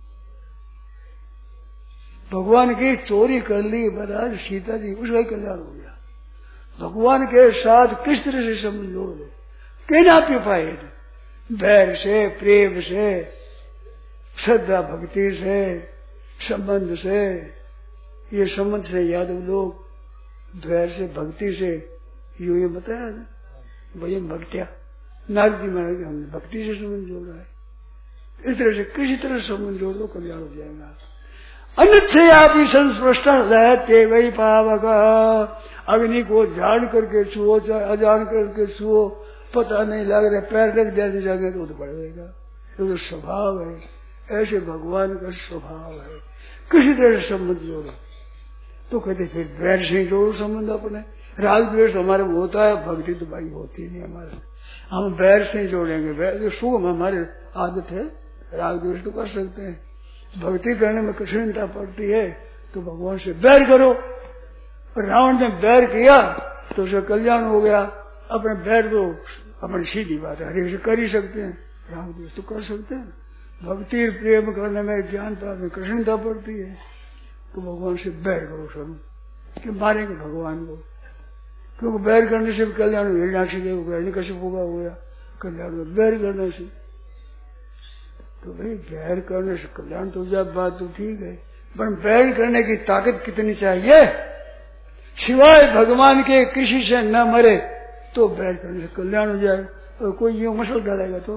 भगवान की चोरी कर ली महाराज सीता जी, उसका कल्याण हो गया। भगवान के साथ किस तरह से संबंध जोड़ दो, कहना पे पाए, बैर से, प्रेम से, श्रद्धा भक्ति से, संबंध से, ये संबंध से यादव लोग द्वैर से भक्ति से, यू ये बताया ना भजन भक्तिया नारद जी महाराज हमने भक्ति से संबंध जोड़ा है। इस तरह से किसी तरह संबंध जोड़ दो कल्याण हो जाएगा। अन्यथा आप ही संस्पृष्ट रहते वही पावक, अग्नि को जान करके छुओ चाहे अजान करके छुओ, पता नहीं लग रहा पैर लग जाने जाएंगे तो बढ़ेगा, तो, तो स्वभाव है, ऐसे भगवान का स्वभाव है। किसी तरह से संबंध जोड़ो तो कहते फिर बैर से जोड़ो संबंध अपने। राग द्वेष हमारे में होता है, भक्ति तो भाई होती नहीं हमारे, हम बैर से जोड़ेंगे। बैर जो सुख हमारे आदत है, राग द्वेष तो कर सकते हैं, भक्ति करने में कठिनता पड़ती है तो भगवान से बैर करो। रावण ने बैर किया तो उसे कल्याण हो गया। अपने बैर तो अपनी सीधी बात है, हर एक से कर ही सकते हैं, राग द्वेष तो कर सकते हैं। भक्ति प्रेम करने में ज्ञान प्राप्त में कठिनता पड़ती है तो भगवान से बैर करो शुरू कि मारेंगे भगवान को, क्योंकि बैर करने से कल्याण हिरण्याक्षी के बैर कैसे होगा हो गया कल्याण बैर करने से। तो भाई बैर करने से कल्याण तो जब बात तो ठीक है, पर बैर करने की ताकत कितनी चाहिए? सिवाय भगवान के किसी से न मरे तो बैर करने से कल्याण हो जाए। और कोई यूं मसल डालेगा तो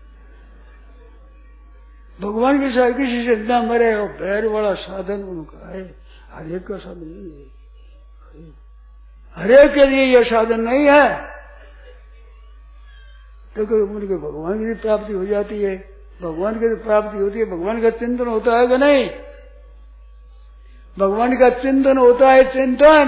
भगवान के साथ किसी से न मरे, और बैर वाला साधन उनका है, हरेक का साधन नहीं है, हरेक के लिए यह साधन नहीं है। तो उनके भगवान की प्राप्ति हो जाती है, भगवान की प्राप्ति होती है, भगवान का चिंतन होता है कि नहीं? भगवान का चिंतन होता है, चिंतन।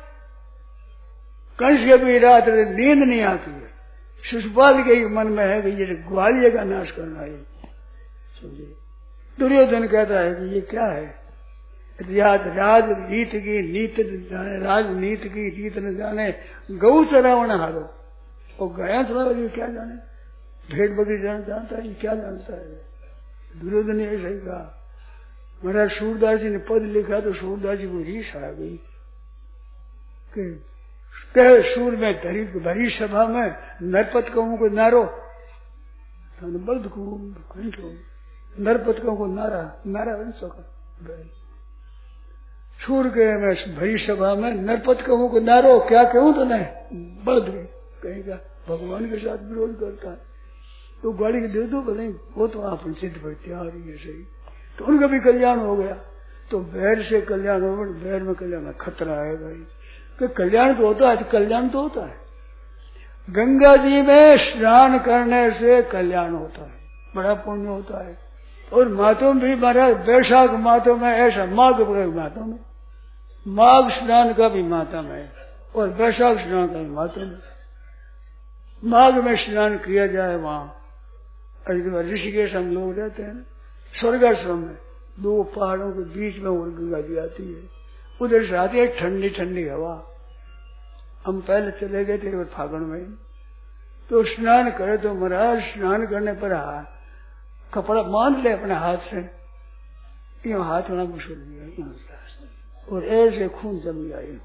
कंस के भी रात नींद नहीं आती है, शिशुपाल के मन में है कि ये ग्वालियर का नाश करना है। समझे? दुर्योधन कहता है कि ये क्या है? राज राज रीत की नीत न जाने, राजनीति की रीत न जाने, गौ चरावण हारो। और गया चला ये क्या जाने, भेड़ बकरी जान जानता है, ये क्या जानता है? दुर्योधन ने ऐसा ही कहा। महाराज सूरदास जी ने पद लिखा तो सूरदास जी को रीस आ गई कि कह सूर में धरी भरी सभा में नरपत कहूं को नारो, बल्द को नरपत कहूं को नारा, नारा बन सका। सूर के मैं भरी सभा में नरपत कहूं को नारो, क्या कहूं तो नहीं बल्द कहेगा भगवान के साथ विरोध करता है तो गाड़ी के दे दो भले, वो तो आप सिद्ध पर तैयार ही है सही, तो उनका भी कल्याण हो गया। तो बैर से कल्याण हो, बैर में कल्याण में खतरा है भाई, कि कल्याण तो होता है, तो कल्याण तो होता है। गंगा जी में स्नान करने से कल्याण होता है, बड़ा पुण्य होता है। और मातों भी महाराज बैशाख मातों में ऐसा, माघ मातों में, माघ स्नान का भी मातम है और बैशाख स्नान का भी मातम है। माघ में स्नान किया जाए वहां ऋषिकेश हम लोग रहते हैं, स्वर्गाश्रम में दो पहाड़ों के बीच में और गंगा जी आती है, उधर से आती है ठंडी ठंडी हवा। हम पहले चले गए थे फागुन में, तो स्नान करे तो महाराज स्नान करने पर हाथ कपड़ा बांध ले अपने हाथ से, ये हाथ होना मुश्किल गया और ऐसे खून जम आई।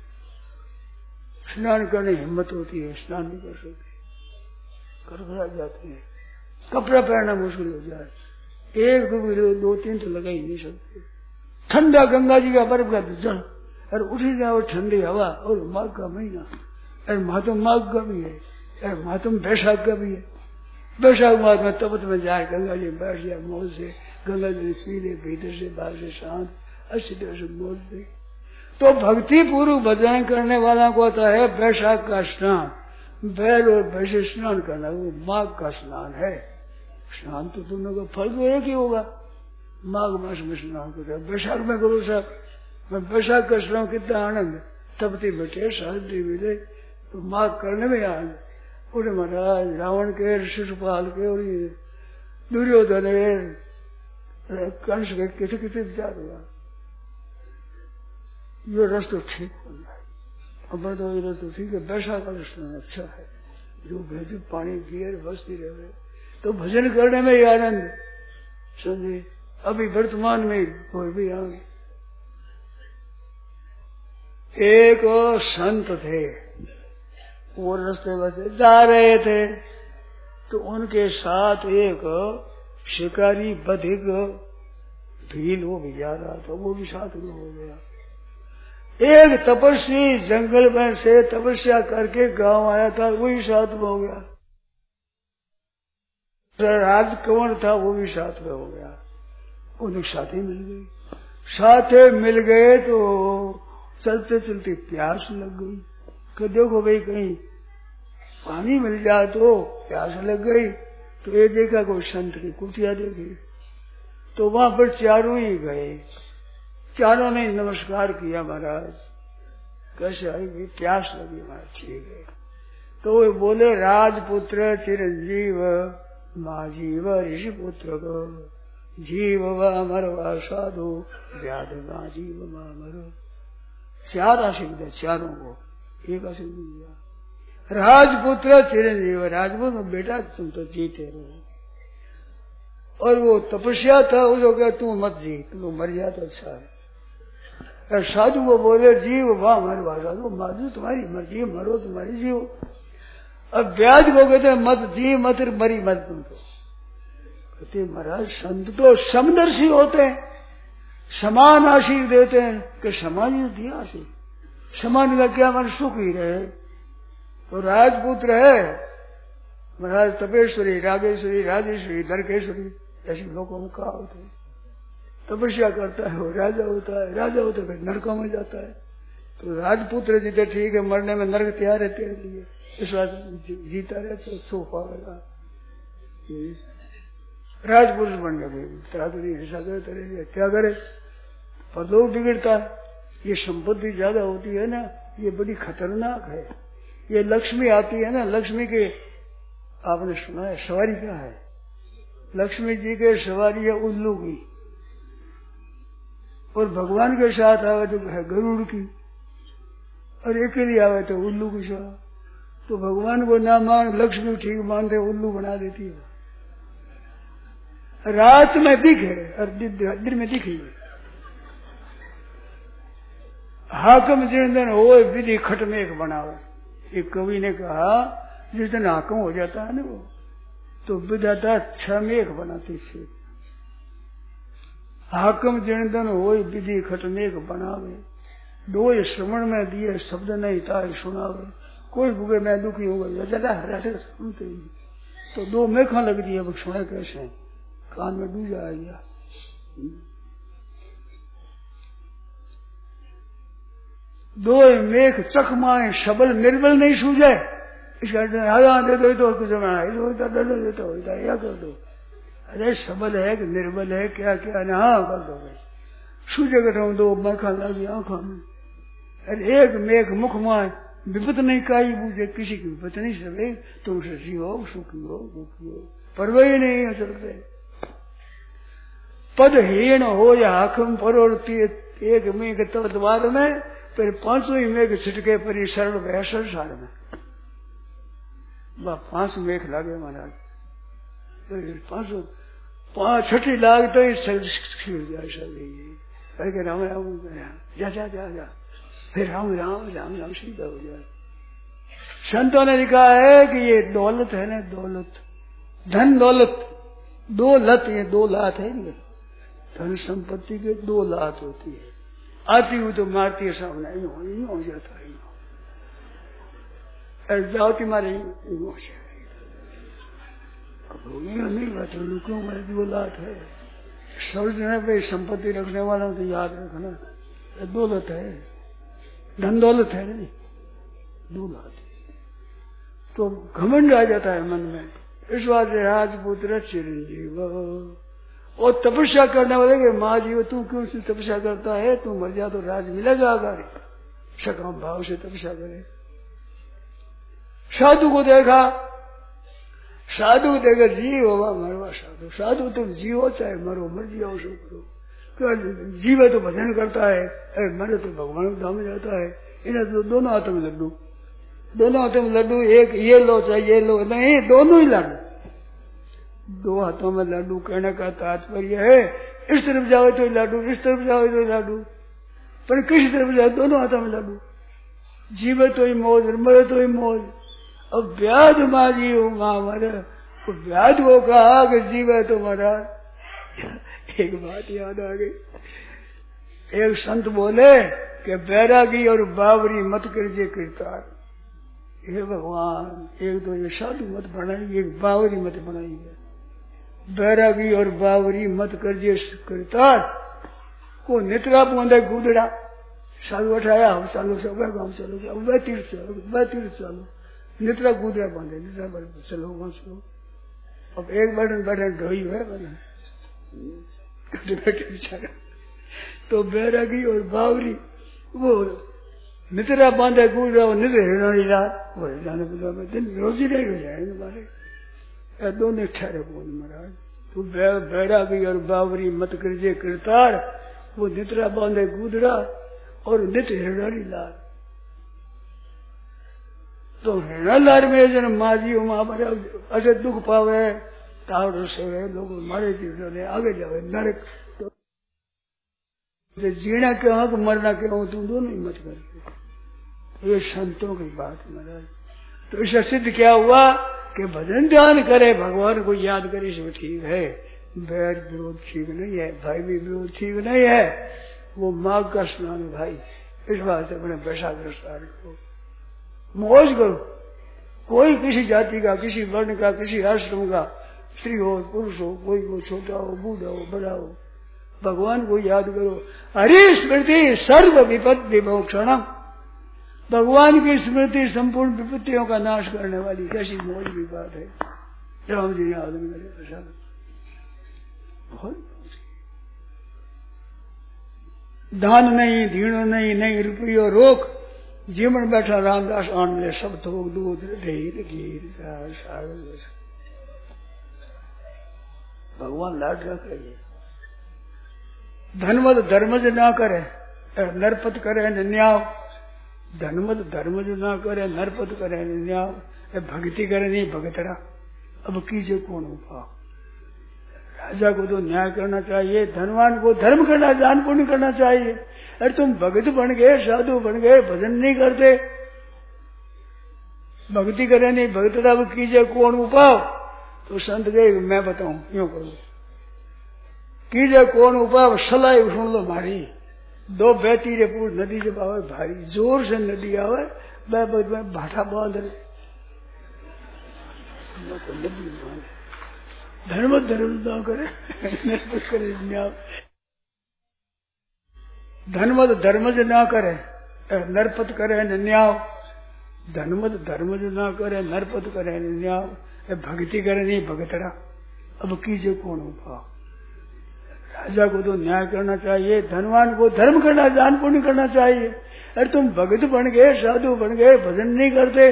स्नान करने हिम्मत होती है, स्नान नहीं कर सकते, कर जाते हैं। कपड़ा पहनना मुश्किल हो जाए, एक दो, दो तीन तो लगा ही नहीं सकते। ठंडा गंगा जी का बर्फ का जल और उठी जाए और ठंडी हवा, और माघ का महीना, और मातम माघ का भी है, और मातम बैशाख का भी है। बैशाख माघ में तपत में जाए गंगा जी बैठ जाए, मौज से गंगा जी पी ले, भीतर से बाहर से शांत अच्छी तरह से मौज दे। तो भक्ति पूर्व भजन करने वाला को होता है बैशाख का स्नान, बैल और वैसे स्नान करना वो माघ का स्नान है। स्नान तो दोनों का फल तो एक ही होगा, माघ मास में स्नान करते हैं, बैशाख में करो साहब। मैं बैशाख का स्नान कितना आनंद, तपती बचे शादी मिले तो माघ करने में आनंद। उन्हें महाराज रावण के, शिशुपाल के और ये दुर्योधन कंस के किसी किसी विचार हुआ, ये रस तो ठीक होना है। अब तो ये रस तो ठीक है, बैशाख का स्नान अच्छा है, जो भेज पानी पिए बसती रहे तो भजन करने में ही आनंद। समझे? अभी वर्तमान में कोई भी आनंद। एक संत थे, वो रास्ते बसे जा रहे थे, तो उनके साथ एक शिकारी बधिक भील वो भी जा रहा था, वो भी साथ में हो गया। एक तपस्वी जंगल में से तपस्या करके गांव आया था, वो भी साथ में हो गया। राज कंवर था, वो भी साथ में हो गया। उन्हें साथी मिल गई, साथे मिल गए तो चलते चलते प्यास लग गई। कि देखो भाई कहीं पानी मिल जाए, तो प्यास लग गई। तो ये देखा कोई संत की कुटिया देखी, तो वहां पर चारों ही गए, चारों ने नमस्कार किया। महाराज कैसे आई भाई, प्यास लगी महाराज, ठीक है। तो वे बोले राजपुत्र चिरंजीव माँ जीव ऋषि पुत्र को जीव वामर वा साधु व्याध माँ जीव मामर। चार आशीर्वाद दिया चारों को, एक आशीर्वाद दिया राजपुत्र चिरंजीव, राजपुत्र में बेटा तुम तो जीते रहो। और वो तपस्या था, उसको क्या तू मत जी, तुम मर जा तो अच्छा है। और साधु को बोले जीव वाह मर वा साधु, माधु तुम्हारी मर्जी, मरो तुम्हारी जीव। अब व्याध को कहते मत जी मत मरी मत तुमको, कहते महाराज संत तो समदर्शी होते हैं, समान आशीष देते हैं कि समान ही दिया आशीष। समान का क्या मन सुख ही रहे। तो राजपुत्र है महाराज, तपेश्वरी, रागेश्वरी, राजेश्वरी, नरकेश्वरी, ऐसे लोगों में कहा होता है। तपस्या करता है वो राजा होता है, राजा होता है नरकों में जाता है। तो राजपुत्र जीते ठीक है, मरने में नरक तैयार है तेरे लिए, इस बात जीता रहे तो सो पाएगा। राजपुरुष बन गए, ऐसा करे तेरे क्या करे, पर लोग बिगड़ता है। ये संपत्ति ज्यादा होती है ना, ये बड़ी खतरनाक है। ये लक्ष्मी आती है ना, लक्ष्मी के आपने सुना है सवारी क्या है? लक्ष्मी जी के सवारी है उल्लू की, और भगवान के साथ आवे तो है गरुड़ की, और अकेली आवे तो उल्लू की सवारी। तो भगवान को ना मान, लक्ष्मी ठीक मानते, उल्लू बना देती है। रात में दिखे और दिन में दिखे। हाकम जिस दिन हो विधि खट में एक बनावे। एक कवि ने कहा जिस दिन हाकम हो जाता है ना वो, तो विधाता छह में एक बनाती से। हाकम जिन दिन हो विधि खट में एक बनावे, दो श्रवण में दिए शब्द नहीं तार सुनावे। कोई भूखे मैं दुखी होगा ज्यादा हराते सुनते ही, तो दो मेखा लगती है, सुने कैसे कान में डूब जाएगा। दो मेघ चकमाए सबल निर्बल नहीं सूझे, इसका हजार दे दो तो कुछ डर देता होता है, या कर दो। अरे सबल है कि निर्बल है, क्या क्या ना हाँ कर दो भाई। सूझे कटा दो मेखा लगी आंखों में। अरे एक मेघ मुख माए विपत नहीं काई बूझे, किसी की विपत नहीं सके। तुम शशि हो, सुखी हो, दुखी हो, परवाही नहीं है चलते। पद हीन हो या हाकम परोड़ती, एक मेघ तब द्वार में, फिर पांचों ही मेघ छिटके परी शरण वैसर साल में। पांच मेघ लागे महाराज, पांचों पांच छठी लाग तो जाए सब राम राम जा जा जा जा, फिर राम राम राम राम सीधा हो जाए। संतों ने लिखा है कि ये दौलत है ना, दौलत धन दौलत दो लत, ये दो लात है ना, धन संपत्ति के दो लात होती है। आती हूँ तो मारती है सामने, यूं हो जाता है, जाओ तुम्हारे यूं से नहीं बात है। क्यों मेरे दो लात है, समझने पे संपत्ति रखने वाला तो याद रखना, दौलत है, धन दौलत है नहीं, दो लात। तो घमंड आ जाता है मन में। इस बात से राजपुत्र चिरंजीव और तपस्या करने वाले के माँ जी तू क्यों से तपस्या करता है, तू मर जा तो राज मिलेगा आगे। सकाम भाव से तपस्या करे। साधु को देखा, साधु देखा जीव होगा मरवा साधु, साधु तुम जीवो चाहे मरो, मर जियो सो करो। जीवे तो भजन करता है, मरे तो भगवान धाम जाता है। इन्हें तो दोनों हाथों में लड्डू, दोनों हाथों में लड्डू, एक ये लो चाहे ये लो, नहीं दोनों ही लड्डू। दो हाथों में लड्डू कहने का तात्पर्य है इस तरफ जाओ तो लड्डू, इस तरफ जाओ तो लड्डू, पर किसी तरफ जाओ दोनों हाथों में लड्डू। जीवे तो ही मौज, मरे तो ही मौज। अब व्याध माजी हूँ माँ मरे, तो व्याध को कहा कि जीवे तो मरा। एक बात याद आ गई, एक संत बोले कि बैरागी और बावरी मत करजे कीर्तार। हे भगवान, एक तो ये साधु मत बनाई, एक बावरी मत बनाई है। बैरागी और बावरी मत करजे कीर्तार को नितरा पौधे गुदड़ा। साधु उठाया, हम चालू सब गाँव चलो, अब वह तीर्थ चलो, वह तीर्थ चलो, नितरा गुदरा बांधे, नितरा चलो वहां चलो। अब एक बैठन बैठन ढोई है बैठे बेचारा। तो बैरागी और बावरी वो नितरा बांधे गुदरा, वो नितर हिरणी रात, वो जाने में दिन रोजी नहीं हो जाएंगे हमारे, दोनों ठहरे बोल महाराज। तो बैरागी और बावरी मत करजे कीर्तार, वो नितरा बांधे गुदरा और नित हिरणी लाल। तो हिरणालाल में जन माजी उमा बड़ा ऐसे दुख पावे, तावड़ से लोग मारे जीवन ने आगे जावे नरक। तो जीना क्यों हो कि मरना क्यों हो, तुम दोनों ही मत करके। ये संतों की बात महाराज। तो इससे सिद्ध क्या हुआ कि भजन ध्यान करे, भगवान को याद करे, सब ठीक है। बैर विरोध ठीक नहीं है, भाई भी विरोध ठीक नहीं है। वो माघ का स्नान है भाई, इस बात से अपने बैसाख का स्नान करो, मौज करो। कोई किसी जाति का, किसी वर्ण का, किसी आश्रम का, स्त्री हो पुरुष हो, कोई को छोटा हो बूढ़ा हो बड़ा हो, भगवान को याद करो। हरि स्मृति सर्व विपद विमोक्षणम, भगवान की स्मृति संपूर्ण विपत्तियों का नाश करने वाली। कैसी मौज की बात है। राम जी ने आदमी करे प्रसाद बहुत। दान नहीं, धीणो नहीं, नहीं रुपयो रोक, जीवन बैठा रामदास आन ले सब थोक दूध दही घीर सागर। भगवान लाड रख रही है। धनमद धर्मज ना करे, नरपत करे न्याव। धनमद धर्मज ना करे, नरपत करे न्याव। भक्ति करे नहीं भगतरा, अब कीजिए कौन उपाय। राजा को तो न्याय करना चाहिए, धनवान को धर्म करना, दान पुण्य करना चाहिए। अरे तुम भगत बन गए, साधु बन गए, भजन नहीं करते, भक्ति करे नहीं भगतरा, अब कीजिए कौन उपाय। तो संत गए, मैं बताऊं क्यों करूं, कीजिए कौन उपाय। सलाह सुन लो मारी, दो बहती रे पूर नदी जब आवे भारी, जोर से नदी आवे मैं भाटा बांध रहे, धर्म धर्म ना करे, नरपत करे न्याय। धनमद धर्मज ना करे, नरपत करे न्याय। धनमद धर्मज ना करे, नरपत करे न्याय। भक्ति करे नहीं भगतरा, अब कीजिए कौन उपाय। राजा को तो न्याय करना चाहिए, धनवान को धर्म करना, दान पुण्य करना चाहिए। अरे तुम भगत बन गए, साधु बन गए, भजन नहीं करते,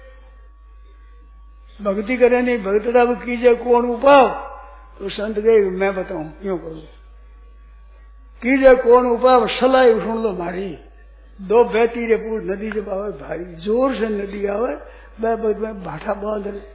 भक्ति करे नहीं भगतरा, अब कीजिए कौन उपाय। तो संत गए, मैं बताऊं क्यों करूं, कीजिए कौन उपाय। सलाह सुन लो मारी, दो बहती रे पूर नदी जब आवे भारी, जोर से नदी आवे मैं भाटा बांध रहे,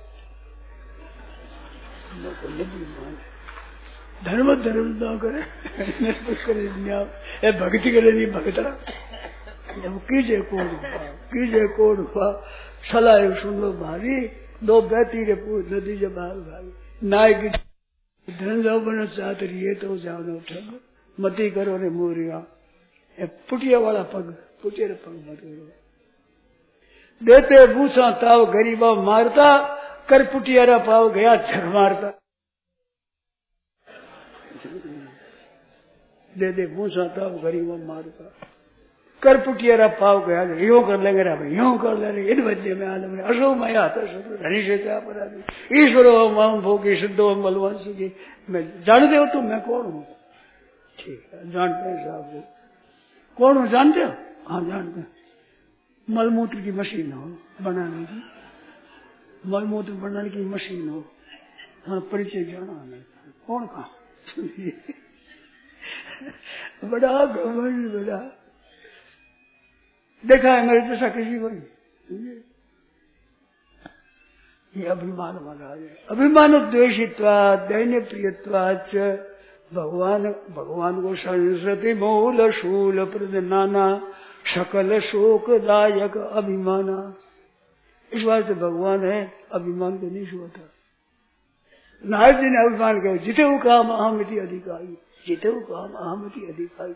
धर्म धर्म ना करे, नरपत करे न्याय। भक्ति करे नहीं भगतरा, कीजिए कौन उपाय, कीजिए कौन उपाय। सलाह सुन लो मारी, दो बहती रे पूर नदी जब आवे भारी। नायक धन जाओ बनो चाहते रहिए तो जाओ ठग, मती करो रे मोरिया। पुटिया वाला पग, पुटिया पग मत करो। देते बूसा ताव गरीबा मारता, कर पुटियारा पाव गया झग मारता। दे दे बूसा ताव गरीबा मारता, कर पुटियारा पाव गया। यो कर लेंगे रे भाई, यो कर ले इन बच्चे में आलम ने अशो मया धनी से क्या परा ईश्वरो माम भोगी सिद्धो बलवान सुखी। मैं जानते हो तुम मैं कौन हूँ? ठीक है, जानते हैं साहब जी। कौन हूँ जानते हो? हाँ जानते हैं। मलमूत्र की मशीन हो बनाने की, मलमूत्र बनाने की मशीन हो, हाँ परिचय जाना हमें कौन कहा। बड़ा घमंड, बड़ा देखा है मेरे जैसा किसी को नहीं। ये अभिमान वाला है। अभिमान द्वेषित्वा दैन्य प्रियत्वाच भगवान भगवान को संस्कृति मूल शूल प्रदनाना सकल शोकदायक अभिमाना। इस बात से भगवान है, अभिमान को नहीं छुआता। नारद जी ने अभिमान कहा, जिते वो काम अहमति अधिकारी, जिते वो काम अहमति अधिकारी।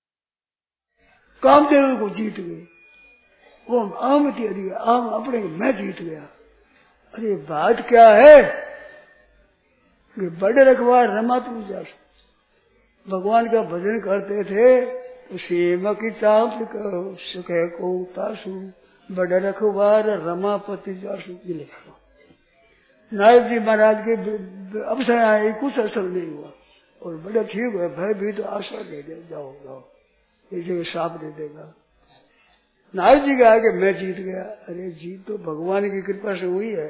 कामदेव को जीत गए, वो अहमति अधिकारी, आम अपने मैं जीत गया। अरे बात क्या है कि बड़े रखवार रमा तू जा, भगवान का भजन करते थे तो सेम की चाप सुख को तासु, बड़े रखवार रमापति जासु। ये लिखा नायक जी महाराज के अवसर आए, कुछ असर नहीं हुआ और बड़े ठीक हुए। भय भी तो आशा दे दे, जाओ जाओ इसे साफ दे देगा। नायक जी का आगे मैं जीत गया। अरे जीत तो भगवान की कृपा से हुई है।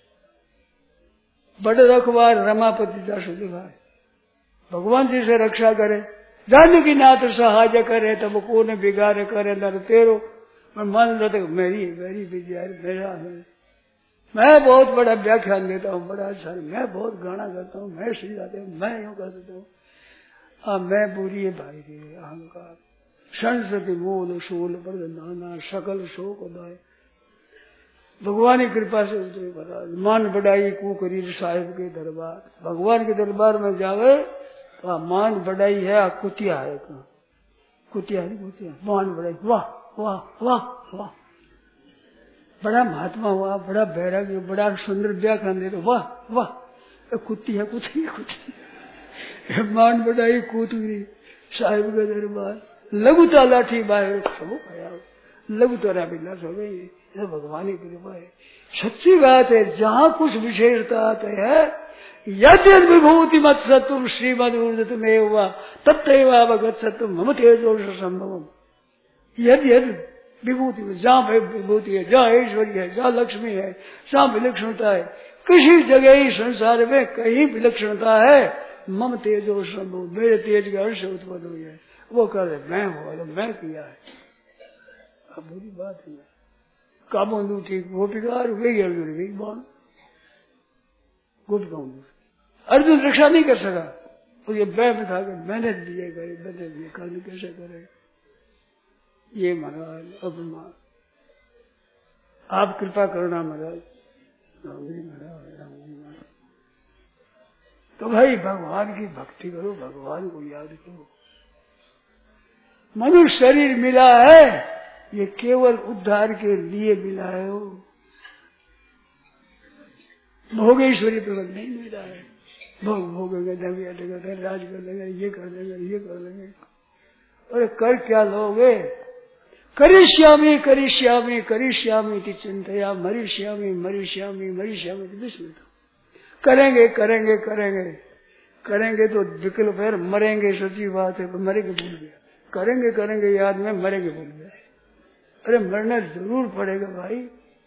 बड़े रखवार रमापति जासु लिखा है, भगवान जी से रक्षा करे, जानकी नाथ सहाय करे, तब को न बिगाड़ करे नर तेरो। मैं मान रहा था मेरी मेरी विजय मेरा है। मैं बहुत बड़ा व्याख्यान देता हूँ, बड़ा अच्छा, मैं बहुत गाना करता हूँ, मैं सीख जाता हूँ, मैं यूँ कर देता हूँ। हाँ मैं बुरी है भाई रे अहंकार, संस्कृति मूल शूल पर नाना सकल शोक दाय। भगवान की कृपा से उतरे महाराज। मान बढ़ाई को करी साहिब के दरबार। भगवान के दरबार में जावे तो मान बढ़ाई है, कुतिया है, कुतिया है, कुतिया मान बढ़ाई। वाह वाह वाह वाह, बड़ा महात्मा हुआ, बड़ा बैरागी, बड़ा सुंदर व्याख्यान दे दो, वाह वाह, कुत्ती है, कुत्ती है, कुत्ती मान बढ़ाई कूतगिरी साहिब के दरबार। लघुता लाठी बाहर सब आया, लघुता राबिला सब है, भगवान की कृपा है। सच्ची बात है, जहाँ कुछ विशेषता आते है, यद यद विभूति मत सत्व श्रीमद ऊर्जत में हुआ तत्वगत सत्व मम तेजो संभव। यद यद विभूति में जहाँ विभूति है, जहाँ ऐश्वर्य है, जहाँ लक्ष्मी है, जहाँ विलक्षणता है, किसी जगह ही संसार में कहीं विलक्षणता है, मम तेजो संभव, मेरे तेज का अंश उत्पन्न हुई है। वो कह रहे मैं हुआ, मैं किया है। अब बुरी बात है, कामों ठीक गोपिकार गई, अर्जुन गई बाण, गोपिका अर्जुन रक्षा नहीं कर सका, और ये मैं बता के मैंने दिए करे, मैंने दिए कार्य कैसे करे। ये महाराज अभिमान, आप कृपा करना महाराज, महाराज। तो भाई भगवान की भक्ति करो, भगवान को याद करो। मनुष्य शरीर मिला है, ये केवल उद्धार के लिए मिला है, वो भोगेश्वरी प्रबंध नहीं मिला है। भोग भोगेंगे, दंगे अटके, राज कर लेंगे, ये कर लेंगे, ये कर लेंगे, अरे कर क्या लोगे। करिष्यामि करिष्यामि करिष्यामि इति चिंतया मरिष्यामि मरिष्यामि मरिष्यामि इति विस्मृता। करेंगे करेंगे करेंगे करेंगे तो विकल्प है, मरेंगे सच्ची बात है, मरेंगे भूल गया, करेंगे करेंगे याद में, मरेंगे भूल गया। अरे मरना जरूर पड़ेगा भाई।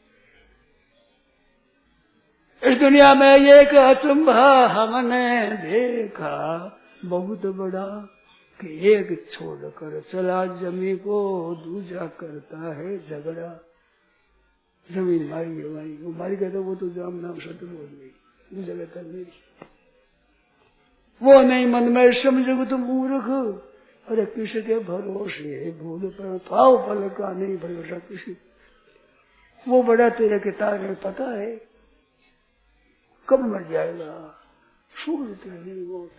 इस दुनिया में एक अचंभा हमने देखा बहुत बड़ा, कि एक छोड़कर चला जमी को, दूसरा करता है झगड़ा। जमीन मारी हमारी, वो मारी कहते वो तो जाम नाम सत्य बोल गई, जगह तक नहीं, वो नहीं मन में समझो तुम मूर्ख। अरे किसके भरोसे भूल पर पाव पल का नहीं भरोसा किसी, वो बड़ा तेरे के तारे पता है कब मर जाएगा, सूझते नहीं वो।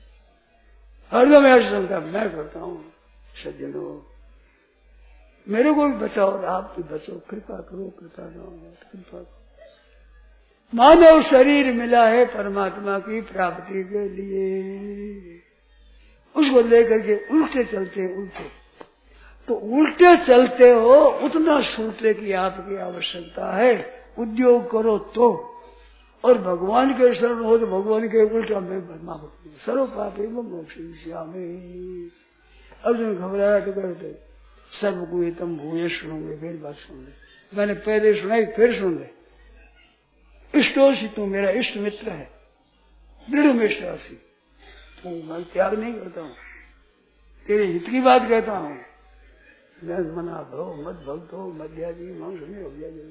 हरदम ऐसा समझता मैं करता हूँ, सज्जनों मेरे को भी बचाओ और आप भी बचो, कृपा करो, कृपा करो, कृपा करो। मानव शरीर मिला है परमात्मा की प्राप्ति के लिए, उसको लेकर के उल्टे चलते उल्टे, तो उल्टे चलते हो उतना सूत्र की आपकी आवश्यकता है। उद्योग करो तो, और भगवान के शरण हो तो भगवान के उल्टा में बदमा होती, सर्व पापे मोक्षयिष्यामि। अर्जुन घबराया तो कहते सर्व गुहितम भूये सुनोगे, फिर बात सुन ले, मैंने पहले सुनाई फिर सुन ले। इष्टोषी तू मेरा इष्ट मित्र है, दृढ़ में विश्वासी, तो मैं त्याग नहीं करता हूँ, तेरे हित की बात कहता हूँ। मैं मना भो मत भक्त हो मध्याजी मांग सुने हो गया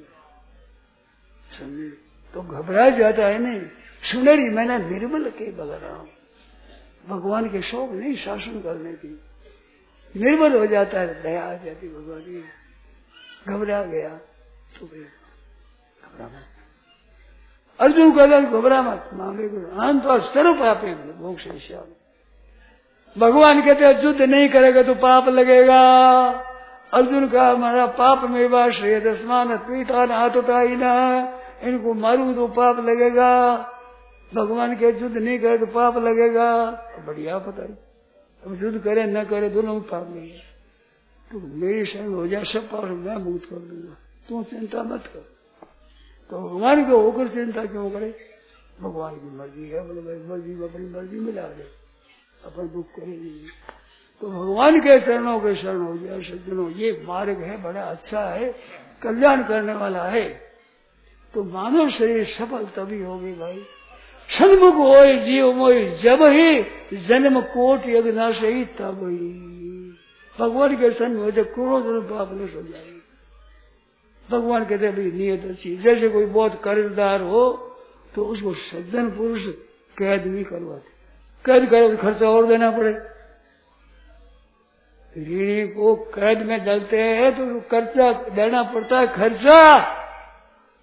समझे, तो घबरा जाता है नहीं। सुनरी मैंने निर्बल के बगा रहा हूं, भगवान के शौक नहीं शासन करने की, निर्बल हो जाता है, दया आ जाती भगवान की। घबरा गया तो घबरा मत, अर्जुन कहता घबरा मत, मांगे अंत और सर्व पापे मोक्षयिष्यामि। भगवान कहते हैं युद्ध नहीं करेगा तो पाप लगेगा। अर्जुन का हमारा पाप में वाश्रय दस्मान पीता नातोता ही ना, इनको मारू तो पाप लगेगा। भगवान के युद्ध नहीं करे तो पाप लगेगा, बढ़िया पता है। अब युद्ध करे न करे दोनों में पाप लगेगा। तो मेरी शरण हो जाए सब पाप मैं मुक्त कर दूंगा, तू चिंता मत कर। तो भगवान को होकर चिंता क्यों करे, भगवान की मर्जी है, बोले भाई मर्जी अपनी मर्जी मिला दे, अपन दुख करेगी। तो भगवान के चरणों के शरण हो जाए सज्जनों, ये मार्ग है, बड़ा अच्छा है, कल्याण करने वाला है। तो मानव शरीर सफल तभी होगी भाई, सन्मुख होए जीव मोई जब ही जन्म कोट यज्ञ सही तब ही। भगवान के सन्मुख हो जब करोड़ों जन्म पाप नष्ट हो जाएगी। भगवान कहते भाई नियत अच्छी, जैसे कोई बहुत कर्जदार हो तो उसको सज्जन पुरुष कैद नहीं करवाते, कैद करे खर्चा और देना पड़े। ऋणी को कैद में डालते हैं तो खर्चा देना पड़ता है, खर्चा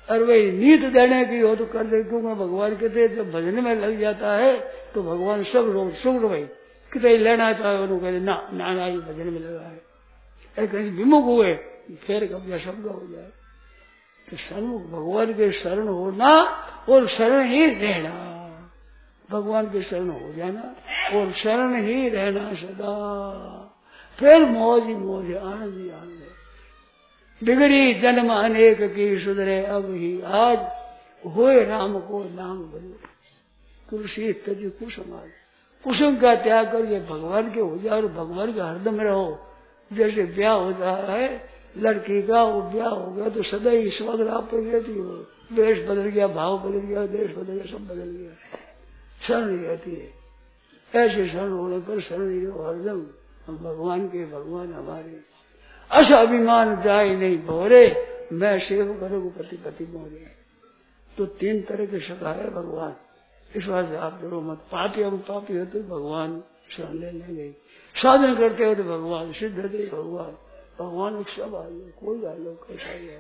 और वही नींद देने की हो तो कर दे, क्योंकि भगवान कहते जब भजन में लग जाता है तो भगवान सब लोग सुख भाई कितने लेना था उन्होंने कहते ना ना ना भजन में लगा है, कहीं विमुख हुए फिर कब्जा शब्द हो जाए। तो सन्मुख भगवान के शरण होना और शरण ही रहना, भगवान के शरण हो जाना और शरण ही रहना सदा, फिर मौज ही मौज है, आनंद ही आनंद है। बिगड़ी जन्म अनेक की सुधरे अब ही आज, होए राम को नाम बनो, तुलसी तज कुसुमाज। कुसुम का त्याग करके भगवान के हो जाओ और भगवान के हरदम रहो। जैसे ब्याह होता है लड़की का, वो ब्याह हो गया तो सदा ही स्वागत आप पर रहती हो, देश बदल गया, भाव बदल गया, देश बदल गया, सब बदल गया, शरण नहीं रहती है। ऐसे शरण होने पर शरण ही हो हरदम, हम भगवान के, भगवान हमारे। अस अभिमान जाए नहीं भोरे, मैं सेव करूँ पति पति मोरे। तो तीन तरह के सखा है भगवान, इस बात से आप डरो मत। पापी हम पापी हो तो भगवान शरण ले लेंगे, साधन करते हो तो भगवान, सिद्ध दे भगवान, भगवान सब आ गए, कोई आ लो कैसा है।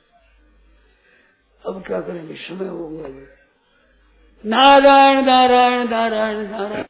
अब क्या करेंगे, समय हो गया। नारायण नारायण नारायण नारायण।